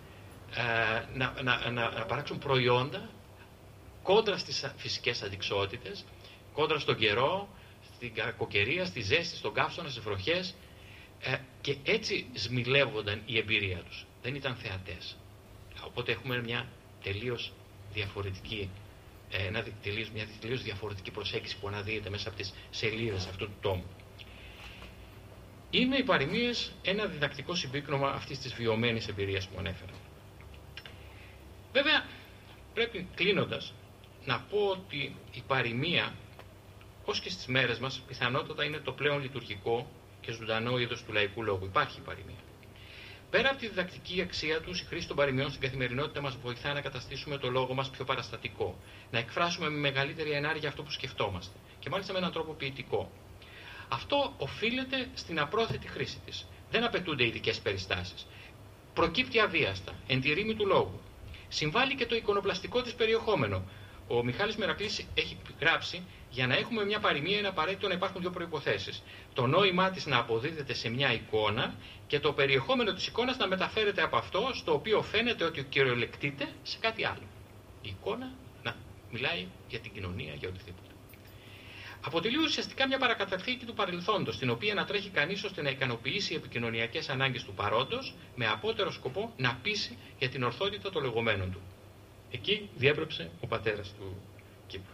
ε, να, να, να, να παράξουν προϊόντα κόντρα στις φυσικές αντιξότητες, κόντρα στον καιρό, στην κακοκαιρία, στη ζέστη, στον καύσωνα, στις βροχές, ε, και έτσι σμιλεύονταν η εμπειρία τους. Δεν ήταν θεατές. Οπότε έχουμε μια τελείως διαφορετική, ένα τελείως, μια τελείως διαφορετική προσέγγιση που αναδύεται μέσα από τις σελίδες αυτού του τόμου. Είναι οι παροιμίες ένα διδακτικό συμπίκνωμα αυτής της βιωμένης εμπειρίας που ανέφερα. Βέβαια, πρέπει κλείνοντας να πω ότι η παροιμία, ως και στις μέρες μας, πιθανότατα είναι το πλέον λειτουργικό και ζωντανό είδος του λαϊκού λόγου. Υπάρχει η παροιμία. Πέρα από τη διδακτική αξία τους, η χρήση των παροιμιών στην καθημερινότητα μας βοηθά να καταστήσουμε το λόγο μας πιο παραστατικό, να εκφράσουμε με μεγαλύτερη ενάργεια αυτό που σκεφτόμαστε και μάλιστα με έναν τρόπο ποιητικό. Αυτό οφείλεται στην απρόθετη χρήση της. Δεν απαιτούνται ειδικές περιστάσεις. Προκύπτει αβίαστα, εν τη ρήμη του λόγου. Συμβάλλει και το εικονοπλαστικό της περιεχόμενο. Ο Μιχάλης Μερακλής έχει γράψει: για να έχουμε μια παροιμία είναι απαραίτητο να υπάρχουν δύο προϋποθέσεις. Το νόημά της να αποδίδεται σε μια εικόνα και το περιεχόμενο της εικόνας να μεταφέρεται από αυτό στο οποίο φαίνεται ότι κυριολεκτείται σε κάτι άλλο. Η εικόνα να μιλάει για την κοινωνία, για οτιδήποτε. Αποτελεί ουσιαστικά μια παρακαταθήκη του παρελθόντος, την οποία να τρέχει κανείς ώστε να ικανοποιήσει επικοινωνιακές ανάγκες του παρόντος, με απότερο σκοπό να πείσει για την ορθότητα των λεγόμενων του. Εκεί διέπρεψε ο πατέρας του Κύπρου.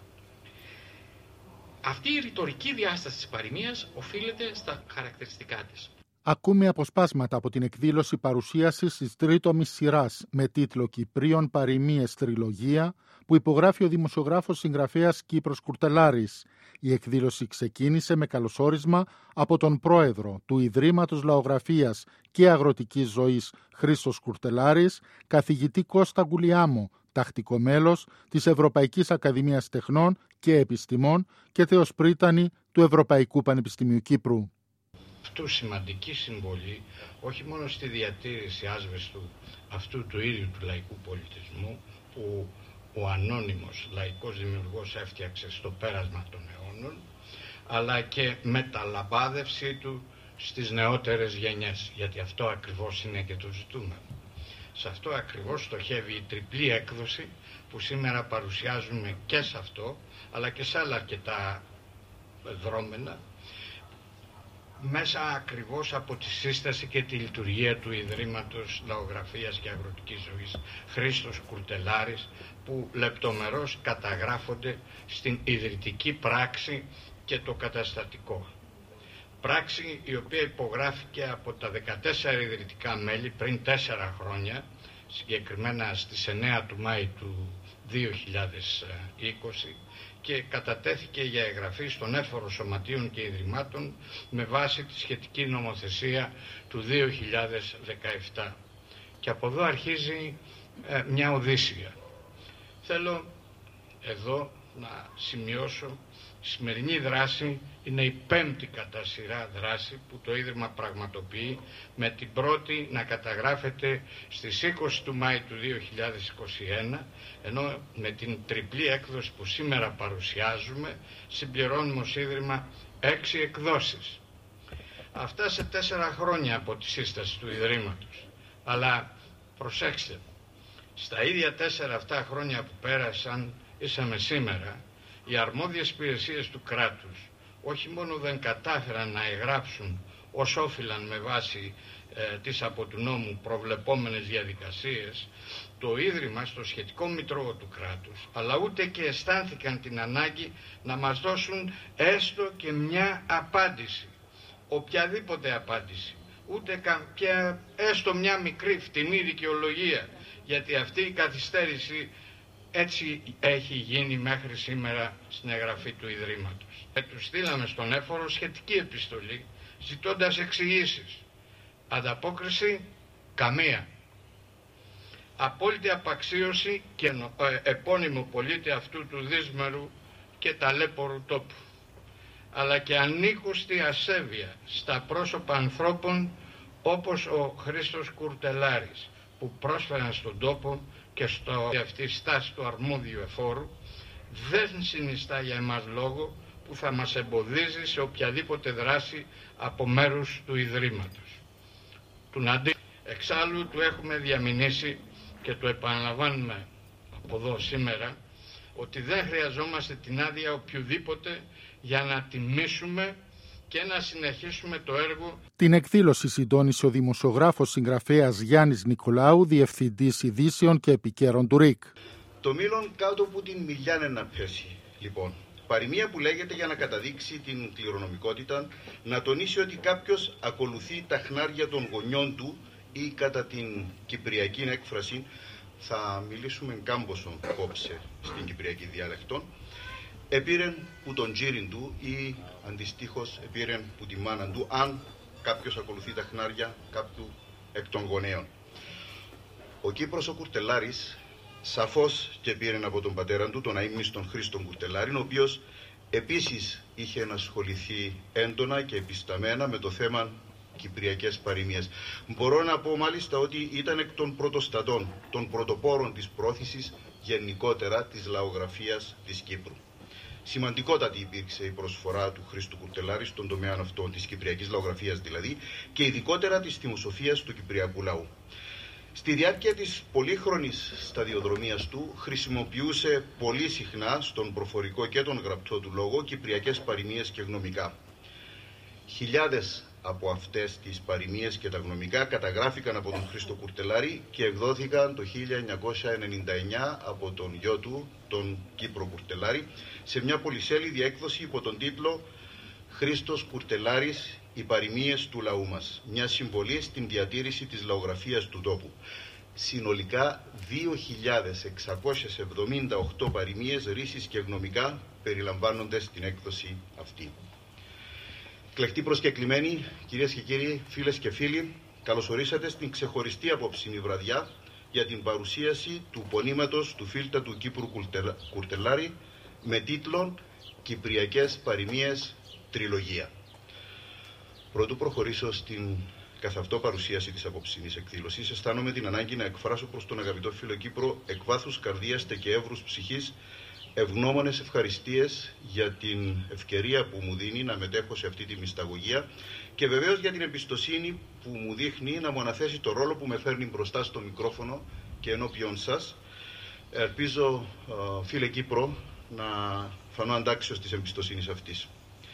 Αυτή η ρητορική διάσταση της παροιμίας οφείλεται στα χαρακτηριστικά της. Ακούμε αποσπάσματα από την εκδήλωση παρουσίασης της τρίτομης σειράς με τίτλο «Κυπρίων παροιμίες τριλογία» που υπογράφει ο δημοσιογράφος συγγραφέας Κύπρος Κουρτελάρης. Η εκδήλωση ξεκίνησε με καλωσόρισμα από τον πρόεδρο του Ιδρύματος Λαογραφίας και Αγροτικής Ζωής Χρήστος Κουρτελάρης, καθηγητή Κώστα Γκουλιάμο, τακτικό μέλος της Ευρωπαϊκής Ακαδημίας Τεχνών και Επιστημών και θεοσπρίτανη του Ευρωπαϊκού Πανεπιστημίου Κύπρου. Αυτού σημαντική συμβολή όχι μόνο στη διατήρηση άσβεστου αυτού του ίδιου του λαϊκού πολιτισμού που ο ανώνυμος λαϊκός δημιουργός έφτιαξε στο πέρασμα των αιώνων, αλλά και μεταλαμπάδευσή του στις νεότερες γενιές, γιατί αυτό ακριβώς είναι και το ζητούμενο. Σε αυτό ακριβώς στοχεύει η τριπλή έκδοση που σήμερα παρουσιάζουμε και σε αυτό, αλλά και σε άλλα αρκετά δρόμενα, μέσα ακριβώς από τη σύσταση και τη λειτουργία του Ιδρύματος Λαογραφίας και Αγροτικής Ζωής Χρήστος Κουρτελάρης, που λεπτομερώς καταγράφονται στην ιδρυτική πράξη και το καταστατικό. Πράξη η οποία υπογράφηκε από τα δεκατέσσερα ιδρυτικά μέλη πριν τέσσερα χρόνια, συγκεκριμένα στις εννέα του Μάη του δύο χιλιάδες είκοσι, και κατατέθηκε για εγγραφή στον έφορο σωματείων και ιδρυμάτων με βάση τη σχετική νομοθεσία του δύο χιλιάδες δεκαεπτά. Και από εδώ αρχίζει ε, μια οδύσσια. Θέλω εδώ να σημειώσω Η σημερινή δράση είναι η πέμπτη κατά σειρά δράση που το Ίδρυμα πραγματοποιεί, με την πρώτη να καταγράφεται στις είκοσι του Μάη του δύο χιλιάδες είκοσι ένα, ενώ με την τριπλή έκδοση που σήμερα παρουσιάζουμε συμπληρώνουμε ως Ίδρυμα έξι εκδόσεις. Αυτά σε τέσσερα χρόνια από τη σύσταση του Ιδρύματος. Αλλά προσέξτε, στα ίδια τέσσερα αυτά χρόνια που πέρασαν ήσαμε σήμερα, οι αρμόδιες υπηρεσίες του κράτους όχι μόνο δεν κατάφεραν να εγγράψουν ως όφυλαν με βάση ε, τις από του νόμου προβλεπόμενες διαδικασίες το Ίδρυμα στο σχετικό μητρό του κράτους, αλλά ούτε και αισθάνθηκαν την ανάγκη να μας δώσουν έστω και μια απάντηση, οποιαδήποτε απάντηση, ούτε κάποια, έστω μια μικρή φτηνή δικαιολογία, γιατί αυτή η καθυστέρηση έτσι έχει γίνει μέχρι σήμερα στην εγγραφή του Ιδρύματος. Και του στείλαμε στον έφορο σχετική επιστολή ζητώντας εξηγήσεις. Ανταπόκριση καμία. Απόλυτη απαξίωση και ε, επώνυμο πολίτη αυτού του δύσμερου και ταλέπορου τόπου, αλλά και ανήκουστη ασέβεια στα πρόσωπα ανθρώπων όπως ο Χρήστος Κουρτελάρης, που πρόσφεραν στον τόπο και στο αυτή στάση του αρμόδιου εφόρου, δεν συνιστά για εμάς λόγο που θα μας εμποδίζει σε οποιαδήποτε δράση από μέρους του Ιδρύματος. Του αντί, εξάλλου του έχουμε διαμηνήσει και το επαναλαμβάνουμε από εδώ σήμερα, ότι δεν χρειαζόμαστε την άδεια οποιοδήποτε για να τιμήσουμε και να συνεχίσουμε το έργο. Την εκδήλωση συντόνισε ο δημοσιογράφος συγγραφέας Γιάννης Νικολάου, διευθυντής ειδήσεων και επικαίρων του ΡΙΚ. Το μήλον κάτω από την μιλιάνε να πέσει, λοιπόν. Παροιμία που λέγεται για να καταδείξει την κληρονομικότητα, να τονίσει ότι κάποιος ακολουθεί τα χνάρια των γονιών του ή κατά την κυπριακή έκφραση, θα μιλήσουμε κάμποσον απόψε στην κυπριακή διάλεκτο, επήρεν που τον τζίριν του ή αντιστοίχως επήρεν που τη μάνα του, αν κάποιος ακολουθεί τα χνάρια κάποιου εκ των γονέων. Ο Κύπρος ο Κουρτελάρης σαφώς και πήρεν από τον πατέρα του, τον αείμνηστον Χρήστον Κουρτελάρη, ο οποίος επίσης είχε ασχοληθεί έντονα και επισταμένα με το θέμα κυπριακές παροιμίες. Μπορώ να πω μάλιστα ότι ήταν εκ των πρωτοστατών, των πρωτοπόρων της πρόθεσης γενικότερα της λαογραφίας της Κύπρου. Σημαντικότατη υπήρξε η προσφορά του Χρήστου Κουρτελάρη στον τομέα αυτό, της κυπριακής λαογραφίας δηλαδή, και ειδικότερα της θυμοσοφίας του κυπριακού λαού. Στη διάρκεια της πολύχρονης σταδιοδρομίας του χρησιμοποιούσε πολύ συχνά στον προφορικό και τον γραπτό του λόγο κυπριακές παροιμίες και γνωμικά. Χιλιάδες από αυτές τις παροιμίες και τα γνωμικά καταγράφηκαν από τον Χρήστο Κουρτελάρη και εκδόθηκαν το χίλια εννιακόσια ενενήντα εννιά από τον γιο του, τον Κύπρο Κουρτελάρη, σε μια πολυσέλιδη έκδοση υπό τον τίτλο «Χρήστος Κουρτελάρης, οι παροιμίες του λαού μας», μια συμβολή στην διατήρηση της λαογραφίας του τόπου. Συνολικά δύο χιλιάδες εξακόσιες εβδομήντα οκτώ παροιμίες, ρίσεις και γνωμικά περιλαμβάνονται στην έκδοση αυτή. Εκλεκτοί προσκεκλημένοι, κυρίες και κύριοι, φίλες και φίλοι, καλωσορίσατε στην ξεχωριστή απόψινή βραδιά για την παρουσίαση του πονήματος του φίλτα του Κύπρου Κουρτελάρη με τίτλο «Κυπριακές παροιμίες Τριλογία». Πρωτού προχωρήσω στην καθ' αυτό παρουσίαση της απόψινής εκδήλωσης, αισθάνομαι την ανάγκη να εκφράσω προς τον αγαπητό φίλο Κύπρο εκ βάθους καρδίας και εύρους ψυχής ευγνώμονες ευχαριστίες για την ευκαιρία που μου δίνει να μετέχω σε αυτή τη μυσταγωγία και βεβαίως για την εμπιστοσύνη που μου δείχνει να μου αναθέσει το ρόλο που με φέρνει μπροστά στο μικρόφωνο και ενώπιον σας. Ελπίζω, φίλε Κύπρο, να φανώ αντάξιος της εμπιστοσύνης αυτής.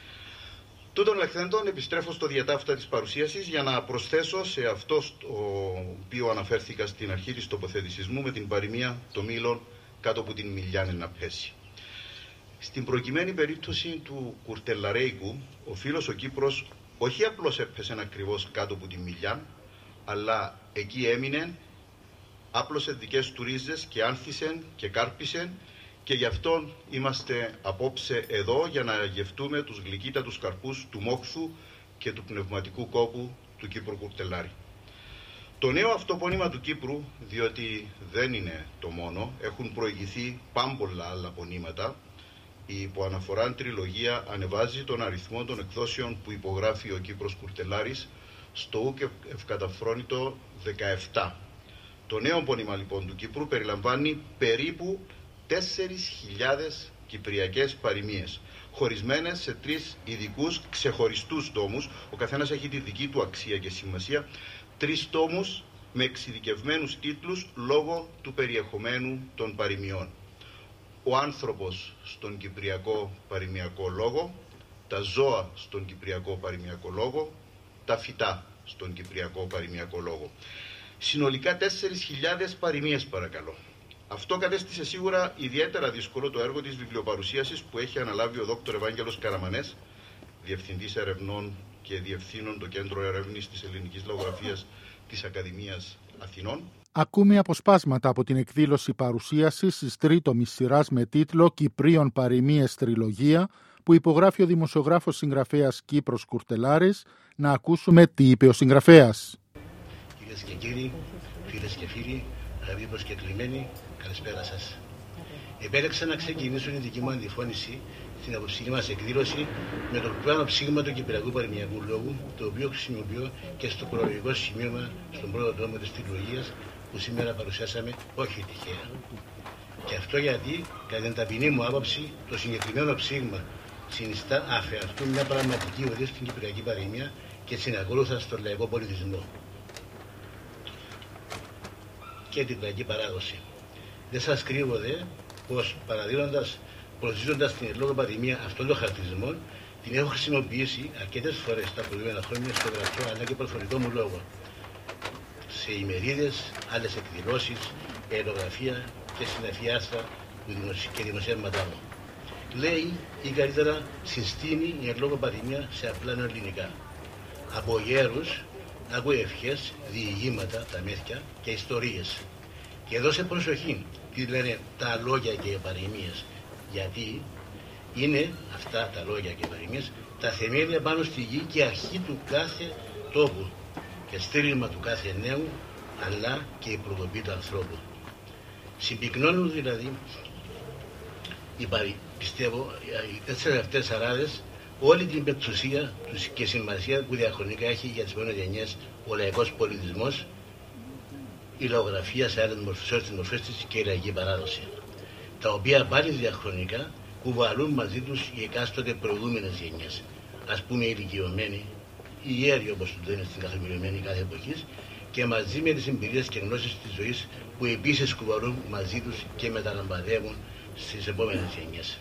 Τούτων λεχθέντων επιστρέφω στο διατάφτα της παρουσίασης για να προσθέσω σε αυτό το οποίο αναφέρθηκα στην αρχή της τοποθέτησής μου με την παροιμία «Το μήλον κάτω από την μιλιάνε να πέσει». Στην προκειμένη περίπτωση του Κουρτελαρέικου, ο φίλος ο Κύπρος όχι απλώς έπεσε ακριβώς κάτω από την μιλιά, αλλά εκεί έμεινε, άπλωσε δικές του ρίζες και άνθησε και κάρπισε, και γι' αυτό είμαστε απόψε εδώ για να γευτούμε τους γλυκύτατους καρπούς του μόχθου και του πνευματικού κόπου του Κύπρου Κουρτελάρη. Το νέο αυτό πόνημα του Κύπρου, διότι δεν είναι το μόνο, έχουν προηγηθεί πάμπολα άλλα πονήματα, Η υποαναφορά τριλογία ανεβάζει τον αριθμό των εκδόσεων που υπογράφει ο Κύπρος Κουρτελάρης στο ουκ ευκαταφρόνητο δεκαεπτά. Το νέο πόνημα λοιπόν του Κύπρου περιλαμβάνει περίπου τέσσερις χιλιάδες κυπριακές παροιμίες, χωρισμένες σε τρεις ειδικούς ξεχωριστούς τόμους, ο καθένας έχει τη δική του αξία και σημασία, τρεις τόμους με εξειδικευμένους τίτλους λόγω του περιεχομένου των παροιμιών. Ο άνθρωπος στον κυπριακό παροιμιακό λόγο, τα ζώα στον κυπριακό παροιμιακό λόγο, τα φυτά στον κυπριακό παροιμιακό λόγο. Συνολικά τέσσερις χιλιάδες παροιμίες παρακαλώ. Αυτό κατέστησε σίγουρα ιδιαίτερα δύσκολο το έργο της βιβλιοπαρουσίασης που έχει αναλάβει ο δόκτωρ Ευάγγελος Καραμανές, Διευθυντής Ερευνών και Διευθύνων το Κέντρο Ερεύνης της Ελληνικής Λογογραφίας της Ακαδημίας Αθηνών. Ακούμε αποσπάσματα από την εκδήλωση παρουσίασης της τρίτομης σειράς με τίτλο «Κυπρίων παροιμίες τριλογία» που υπογράφει ο δημοσιογράφος συγγραφέας Κύπρος Κουρτελάρης. Να ακούσουμε τι είπε ο συγγραφέας. Κυρίες και κύριοι, φίλες και φίλοι, αγαπητοί προσκεκλημένοι, καλησπέρα σας. Επέλεξα να ξεκινήσω την δική μου αντιφώνηση στην αποψική μας εκδήλωση με το πλάνο ψήγμα του Κυπριακού Παροιμιακού Λόγου, το οποίο χρησιμοποιώ και στο προλογικό σημείωμα στον πρώτο τόμο της τριλογίας που σήμερα παρουσιάσαμε, όχι τυχαία. Και αυτό γιατί, κατά την ταπεινή μου άποψη, το συγκεκριμένο ψήγμα συνιστά αφεαυτού μια πραγματική οδή στην Κυπριακή παροιμία και συνακολούθα στον λαϊκό πολιτισμό και την λαϊκή παράδοση. Δεν σας κρύβω δε πως παραδίδοντας, προσδίδοντας την λόγω παροιμία αυτών των χαρακτηρισμών, την έχω χρησιμοποιήσει αρκετές φορές τα προηγούμενα χρόνια στο γραπτό αλλά και προφορικό μου λόγο. Σε ημερίδες, άλλες εκδηλώσεις, αερογραφία και συναφή άρθρα και δημοσιεύματά μου. Λέει ή καλύτερα συστήνει η εν λόγω παροιμία σε απλά νεοελληνικά. Από γέρους ακούει ευχές, διηγήματα, τα μέθια και ιστορίες. Και δώσε προσοχή τι λένε τα λόγια και οι παροιμίες. Γιατί είναι αυτά τα λόγια και οι παροιμίες τα θεμέλια πάνω στη γη και αρχή του κάθε τόπου και στήριγμα του κάθε νέου, αλλά και η προκοπή του ανθρώπου. Συμπυκνώνουν δηλαδή, οι παροι, πιστεύω, οι τέσσερις αυτές αράδες όλη την πετσουσία και σημασία που διαχρονικά έχει για τις επόμενες γενιές ο λαϊκός πολιτισμός, η λαογραφία σε άλλες μορφές, τις μορφές της και η λαϊκή παράδοση, τα οποία πάλι διαχρονικά κουβαλούν μαζί τους οι εκάστοτε προηγούμενες γενιές, ας πούμε οι ηλικιωμένοι, οι ιέροι όπως τους λένε στην καθημερινή κάθε εποχής, και μαζί με τις εμπειρίες και γνώσεις της ζωής που επίσης κουβαλούν μαζί τους και μεταλαμπαδεύουν στις επόμενες γενιές.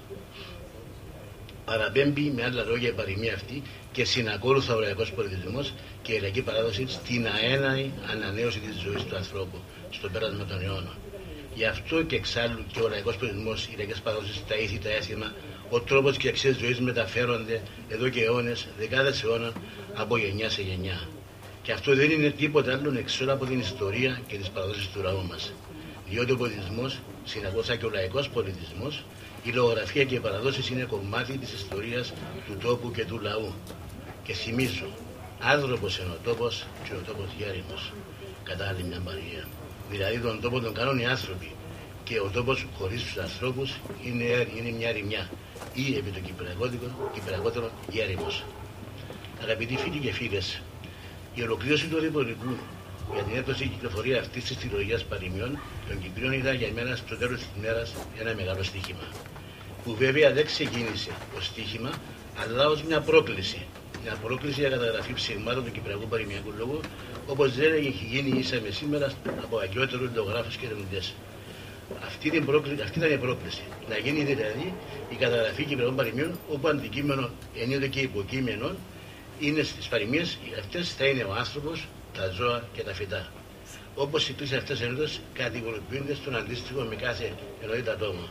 Παραπέμπει με άλλα λόγια η παροιμία αυτή και συνακόλουθα ο λαϊκός πολιτισμός και η λαϊκή παράδοση στην αέναη ανανέωση της ζωής του ανθρώπου στο πέρασμα των αιώνων. Γι' αυτό και εξάλλου και ο λαϊκός πολιτισμός, οι λαϊκές παραδόσεις, τα ήθη, τα έθιμα, ο τρόπος και οι αξίες ζωής μεταφέρονται εδώ και αιώνες, δεκάδες αιώνων από γενιά σε γενιά. Και αυτό δεν είναι τίποτα άλλο εξώ από την ιστορία και τις παραδόσεις του λαού μας. Διότι ο πολιτισμός, συνακόλουθα και ο λαϊκός πολιτισμός, η λογογραφία και οι παραδόσεις είναι κομμάτι της ιστορίας του τόπου και του λαού. Και θυμίζω, άνθρωπος είναι ο τόπος και ο τόπος γέριμος. Κατά άλλη μια παροιμία. Δηλαδή τον τόπο τον κάνουν οι άνθρωποι και ο τόπος χωρίς τους ανθρώπους είναι, είναι μια ρημιά ή επί το κυπριακότερο γέριμος. Αγαπητοί φίλοι και φίλες, η ολοκλήρωση του διπολικού για την έκδοση και κυκλοφορία αυτής της τριλογίας παροιμιών των Κυπρίων ήταν για μένα στο τέλος της ημέρας ένα μεγάλο στοίχημα. Που βέβαια δεν ξεκίνησε ως στοίχημα, αλλά ως μια πρόκληση. Μια πρόκληση για καταγραφή ψηγμάτων του Κυπριακού Παροιμιακού Λόγου, όπως δεν έχει γίνει ίσα με σήμερα από αγιότερους λογογράφους και ερευνητές. Αυτή, αυτή ήταν η πρόκληση. Να γίνει δηλαδή η καταγραφή Κυπριακών Παροιμιών, όπου αντικείμενο ενίοτε και υποκείμενο είναι στις παροιμίες αυτές θα είναι ο άνθρωπος, τα ζώα και τα φυτά. Όπως οι τρεις αυτές ενότητες κατηγοριοποιούνται στον αντίστοιχο με κάθε ενότητα τόμο.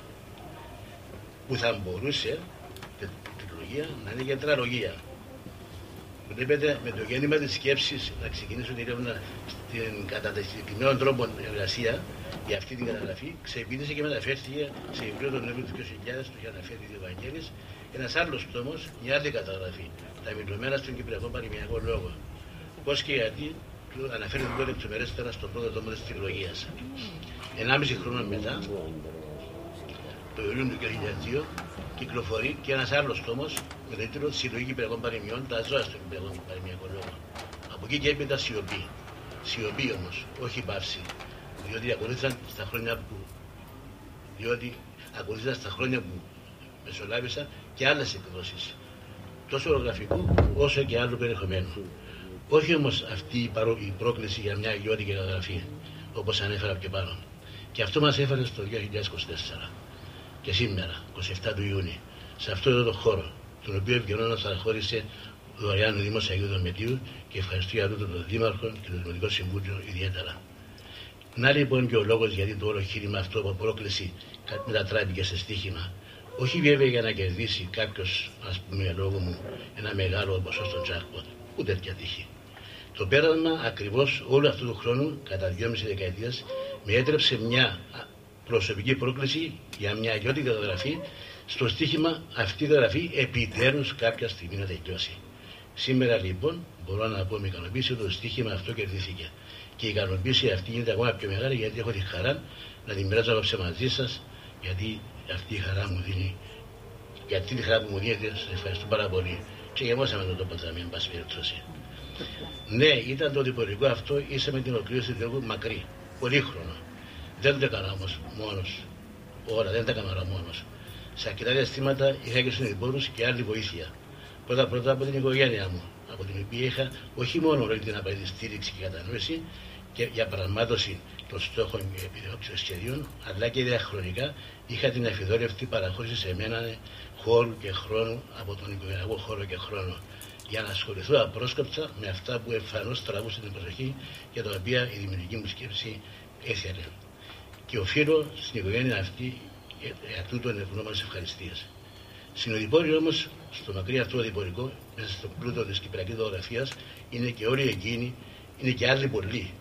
Που θα μπορούσε, τριλογία, να είναι και τετραλογία. Βλέπετε, με το γέννημα της σκέψης να ξεκινήσω την έρευνα κατά συγκεκριμένων τρόπων εργασία για αυτή την καταγραφή, ξεπίδησε και μεταφέρθηκε σε βιβλίο τον Νοέμβριο του δύο χιλιάδες, το είχε αναφέρει ο Ευαγγέλης, ένας άλλος τόμος, μια άλλη καταγραφή, τα μιλωμένα στον Κυπριακό Παροιμιακό Λόγο. Πώς και γιατί αναφέρεται εδώ λεπτομερέστερα στο πρώτο τόμο της τριλογίας. Ενάμιση χρόνο μετά, το Ιούνιο του δύο χιλιάδες δύο, κυκλοφορεί και ένας άλλος τόμος με τον τίτλο Συλλογή Κυπριακών Παροιμιών, τα ζώα στον Κυπριακό Παροιμιακό Λόγο. Από εκεί και έπειτα σιωπή. Σιωπή όμως, όχι παύση. Διότι ακολούθησαν στα χρόνια που, διότι ακολούθησαν στα χρόνια που μεσολάβησαν και άλλες εκδόσεις. Τόσο ορογραφικού όσο και άλλου περιεχομένου. Όχι όμως αυτή η, παρό... η πρόκληση για μια αγιώτικη καταγραφή, όπως ανέφερα πιο πάνω. Και αυτό μας έφερε στο δύο χιλιάδες είκοσι τέσσερα. Και σήμερα, είκοσι επτά του Ιούνιου, σε αυτό εδώ το χώρο, τον οποίο ευγενώς αναχώρησε δωρεάν ο Δήμος Αγίου Δομητίου και ευχαριστώ για τούτο τον Δήμαρχο και το Δημοτικό Συμβούλιο ιδιαίτερα. Να λοιπόν και ο λόγος γιατί το όλο χείρημα αυτό από πρόκληση μετατράπηκε σε στοίχημα. Όχι βέβαια για να κερδίσει κάποιος, ας πούμε λόγω μου, ένα μεγάλο ποσό στον jackpot, ούτε τέτοια τύχη. Το πέρασμα ακριβώς όλου αυτού του χρόνου, κατά δυόμιση δεκαετίας, με έτρεψε μια προσωπική πρόκληση για μια αγιώτικη καταγραφή στο στοίχημα αυτή η καταγραφή επιτέλους κάποια στιγμή να τελειώσει. Σήμερα λοιπόν μπορώ να πω με ικανοποίηση ότι το στοίχημα αυτό κερδίθηκε. Και η ικανοποίηση αυτή γίνεται ακόμα πιο μεγάλη γιατί έχω τη χαρά να την μοιράζω απόψε μαζί σας, γιατί αυτή η χαρά μου δίνει, για αυτή τη χαρά που μου δίνετε, σας ευχαριστώ πάρα πολύ. Και γεμώσαμε τον τόπο θα μην πάση περιπτώσει. Ναι, ήταν το διπορικό αυτό, ίσα με την ολοκλήρωση του έργου μακρύ, πολύχρονο. Δεν το έκανα όμως μόνος. Όλα, δεν τα έκανα όλα μόνος. Σε αρκετά διαστήματα είχα και συνειδηπόρους και άλλη βοήθεια. Πρώτα πρώτα από την οικογένειά μου, από την οποία είχα όχι μόνο όλη την απαραίτητη στήριξη και κατανόηση και για πραγμάτωση των στόχων και επιδιώξεων σχεδίων, αλλά και διαχρονικά είχα την αφιδόρευτη παραχώρηση σε μένα χώρου και χρόνου από τον οικογενειακό χώρο και χρόνο, για να ασχοληθώ απρόσκοπτα με αυτά που εμφανώς τραβούσαν την προσοχή και τα οποία η δημιουργική μου σκέψη έθελε. Και οφείλω στην οικογένεια αυτή για τούτον ευγνώμονες ευχαριστίες. Συνοδοιπόροι όμως, στο μακρύ αυτό διπορικό, μέσα στον πλούτο της κυπριακής ζωγραφίας, είναι και όλοι εκείνοι, είναι και άλλοι πολλοί,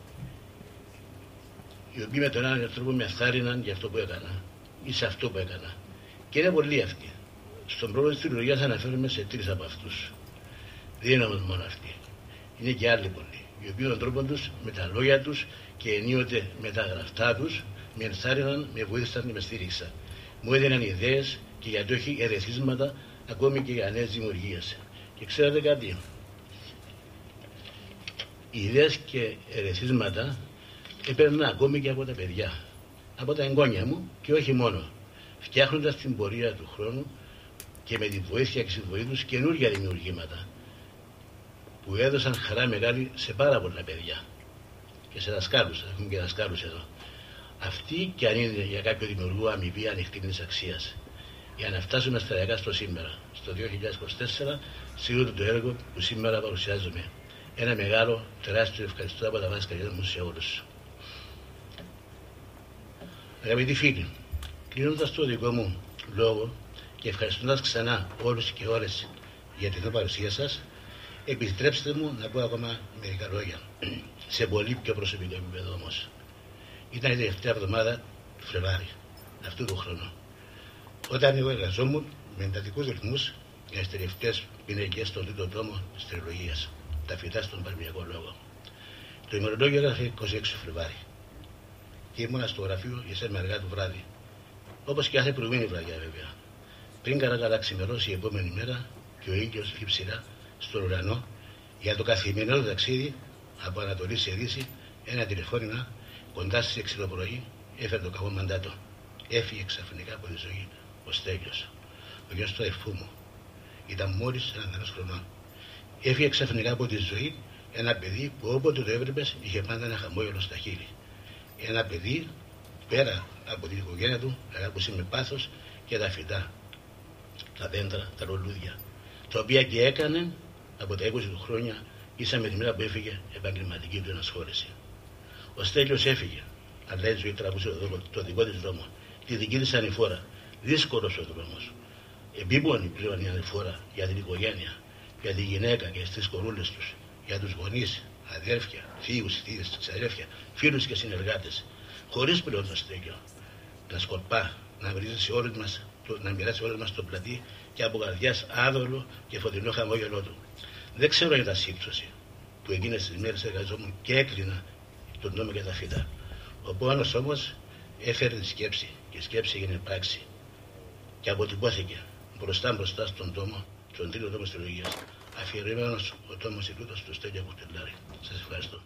οι οποίοι με τον έναν τρόπο με αθάρρυναν για αυτό που έκανα ή σε αυτό που έκανα. Και είναι πολλοί αυτοί. Στον πρόλογο της τριλογίας αναφέρομαι σε τρεις από αυτούς. Δεν είναι όμως μόνο αυτοί. Είναι και άλλοι πολλοί, οι οποίοι τον τρόπο τους, με τα λόγια τους και ενίοτε με τα γραφτά τους, με ενθάρρυναν, με βοήθησαν και με στήριξαν. Μου έδιναν ιδέες και γιατί όχι ερεθίσματα, ακόμη και για νέες δημιουργίες. Και ξέρετε κάτι, οι ιδέες και ερεθίσματα έπαιρνα ακόμη και από τα παιδιά, από τα εγγόνια μου και όχι μόνο, φτιάχνοντας την πορεία του χρόνου και με τη βοήθεια και συμβολή τους καινούργια δημιουργήματα που έδωσαν χαρά μεγάλη σε πάρα πολλά παιδιά και σε δασκάλους, έχουμε και δασκάλους εδώ. Αυτή και αν είναι για κάποιο δημιουργό αμοιβή ανοιχτή της αξίας. Για να φτάσουμε σταδιακά στο σήμερα, στο δύο χιλιάδες είκοσι τέσσερα, σίγουρα το έργο που σήμερα παρουσιάζουμε. Ένα μεγάλο, τεράστιο ευχαριστώ από τα βάση καρδιάς μου σε όλους. Αγαπητοί φίλοι, κλείνοντας το δικό μου λόγο και ευχαριστώντας ξανά όλους και όλες για την παρουσία σας, επιτρέψτε μου να πω ακόμα μερικά λόγια, σε πολύ πιο προσωπικό επίπεδο όμως. Ήταν η τελευταία εβδομάδα του Φλεβάρι αυτού του χρόνου, όταν εγώ εργαζόμουν με εντατικούς ρυθμούς για τις τελευταίες πινελιές στον τρίτο τόμο της τριλογίας, τα φυτά στον Παροιμιακό Λόγο. Το ημερολόγιο έγραφε είκοσι έξι Φλεβάρι και ήμουνα στο γραφείο για σε αργά του βράδυ, όπως και κάθε προηγούμενη βραδιά βέβαια. Πριν καλά καλά ξημερώσει η επόμενη μέρα και ο ήλιος βγει ψηλά στον ουρανό για το καθημερινό ταξίδι από Ανατολή σε Δύση, ένα τηλεφώνημα κοντά στις έξι το πρωί έφερε το κακό μαντάτο. Έφυγε ξαφνικά από τη ζωή ο Στέλιος, ο γιος του αδερφού μου. Ήταν μόλις ένας χρονών. Έφυγε ξαφνικά από τη ζωή ένα παιδί που όποτε το έβλεπες είχε πάντα ένα χαμόγελο στα χείλη. Ένα παιδί πέρα από την οικογένεια του αγαπούσε με πάθος και τα φυτά, τα δέντρα, τα λουλούδια, τα οποία και έκανε από τα είκοσι του χρόνια ίσα με τη μέρα που έφυγε επαγγελματική του ενασχόληση. Ο Στέλιος έφυγε, αλλά η ζωή τραβούσε το, το δικό της δρόμο, τη δική της ανηφόρα. Δύσκολος ο δρόμος. Επίπονη πλέον η ανηφόρα για την οικογένεια, για τη γυναίκα και στις κορούλες τους, για τους γονείς, αδέρφια, θείους, θείες, ξαδέρφια, φίλους και συνεργάτες. Χωρίς πλέον το Στέλιο να σκορπά, να μοιράσει όλους μας, το, να μοιράσει όλους μας το πλατή και από καρδιάς άδωλο και φωτεινό χαμόγελό του. Δεν ξέρω αν ήταν σύμπτωση που εκείνες τις μέρες εργαζόμουν και έκρινα τον νόμο και τα φύτα. Ο πόνος όμως έφερε τη σκέψη και η σκέψη έγινε πράξη. και αποτυπώθηκε μπροστά μπροστά στον τόμο, στον τρίτο τόμο Αστρολογίας, αφιερωμένος ο τόμος Ιλούτας του Στέλιο Κουτελάρη. Σας ευχαριστώ.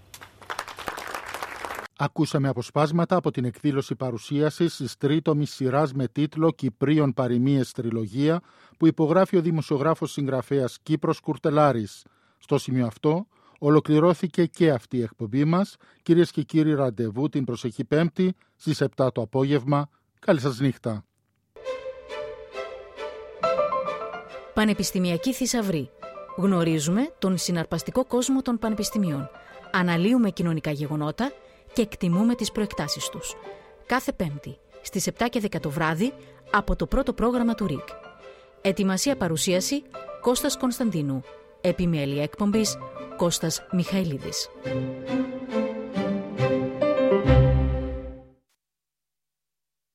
Ακούσαμε αποσπάσματα από την εκδήλωση παρουσίασης της τρίτομης σειράς με τίτλο «Κυπρίων παροιμίες τριλογία» που υπογράφει ο δημοσιογράφος συγγραφέας Κύπρος Κουρτελάρης. Στο σημείο αυτό ολοκληρώθηκε και αυτή η εκπομπή μας. Κυρίες και κύριοι, ραντεβού την προσεχή Πέμπτη στις επτά το απόγευμα. Καλή σας νύχτα. Πανεπιστημιακή θησαυρή. Γνωρίζουμε τον συναρπαστικό κόσμο των πανεπιστημίων. Αναλύουμε κοινωνικά γεγονότα και εκτιμούμε τις προεκτάσεις τους. Κάθε Πέμπτη στις επτά και δέκα το βράδυ από το πρώτο πρόγραμμα του ΡΙΚ. Ετοιμασία παρουσίαση Κώστας Κωνσταντίνου. Επιμέλεια εκπομπής Κώστας Μιχαηλίδης.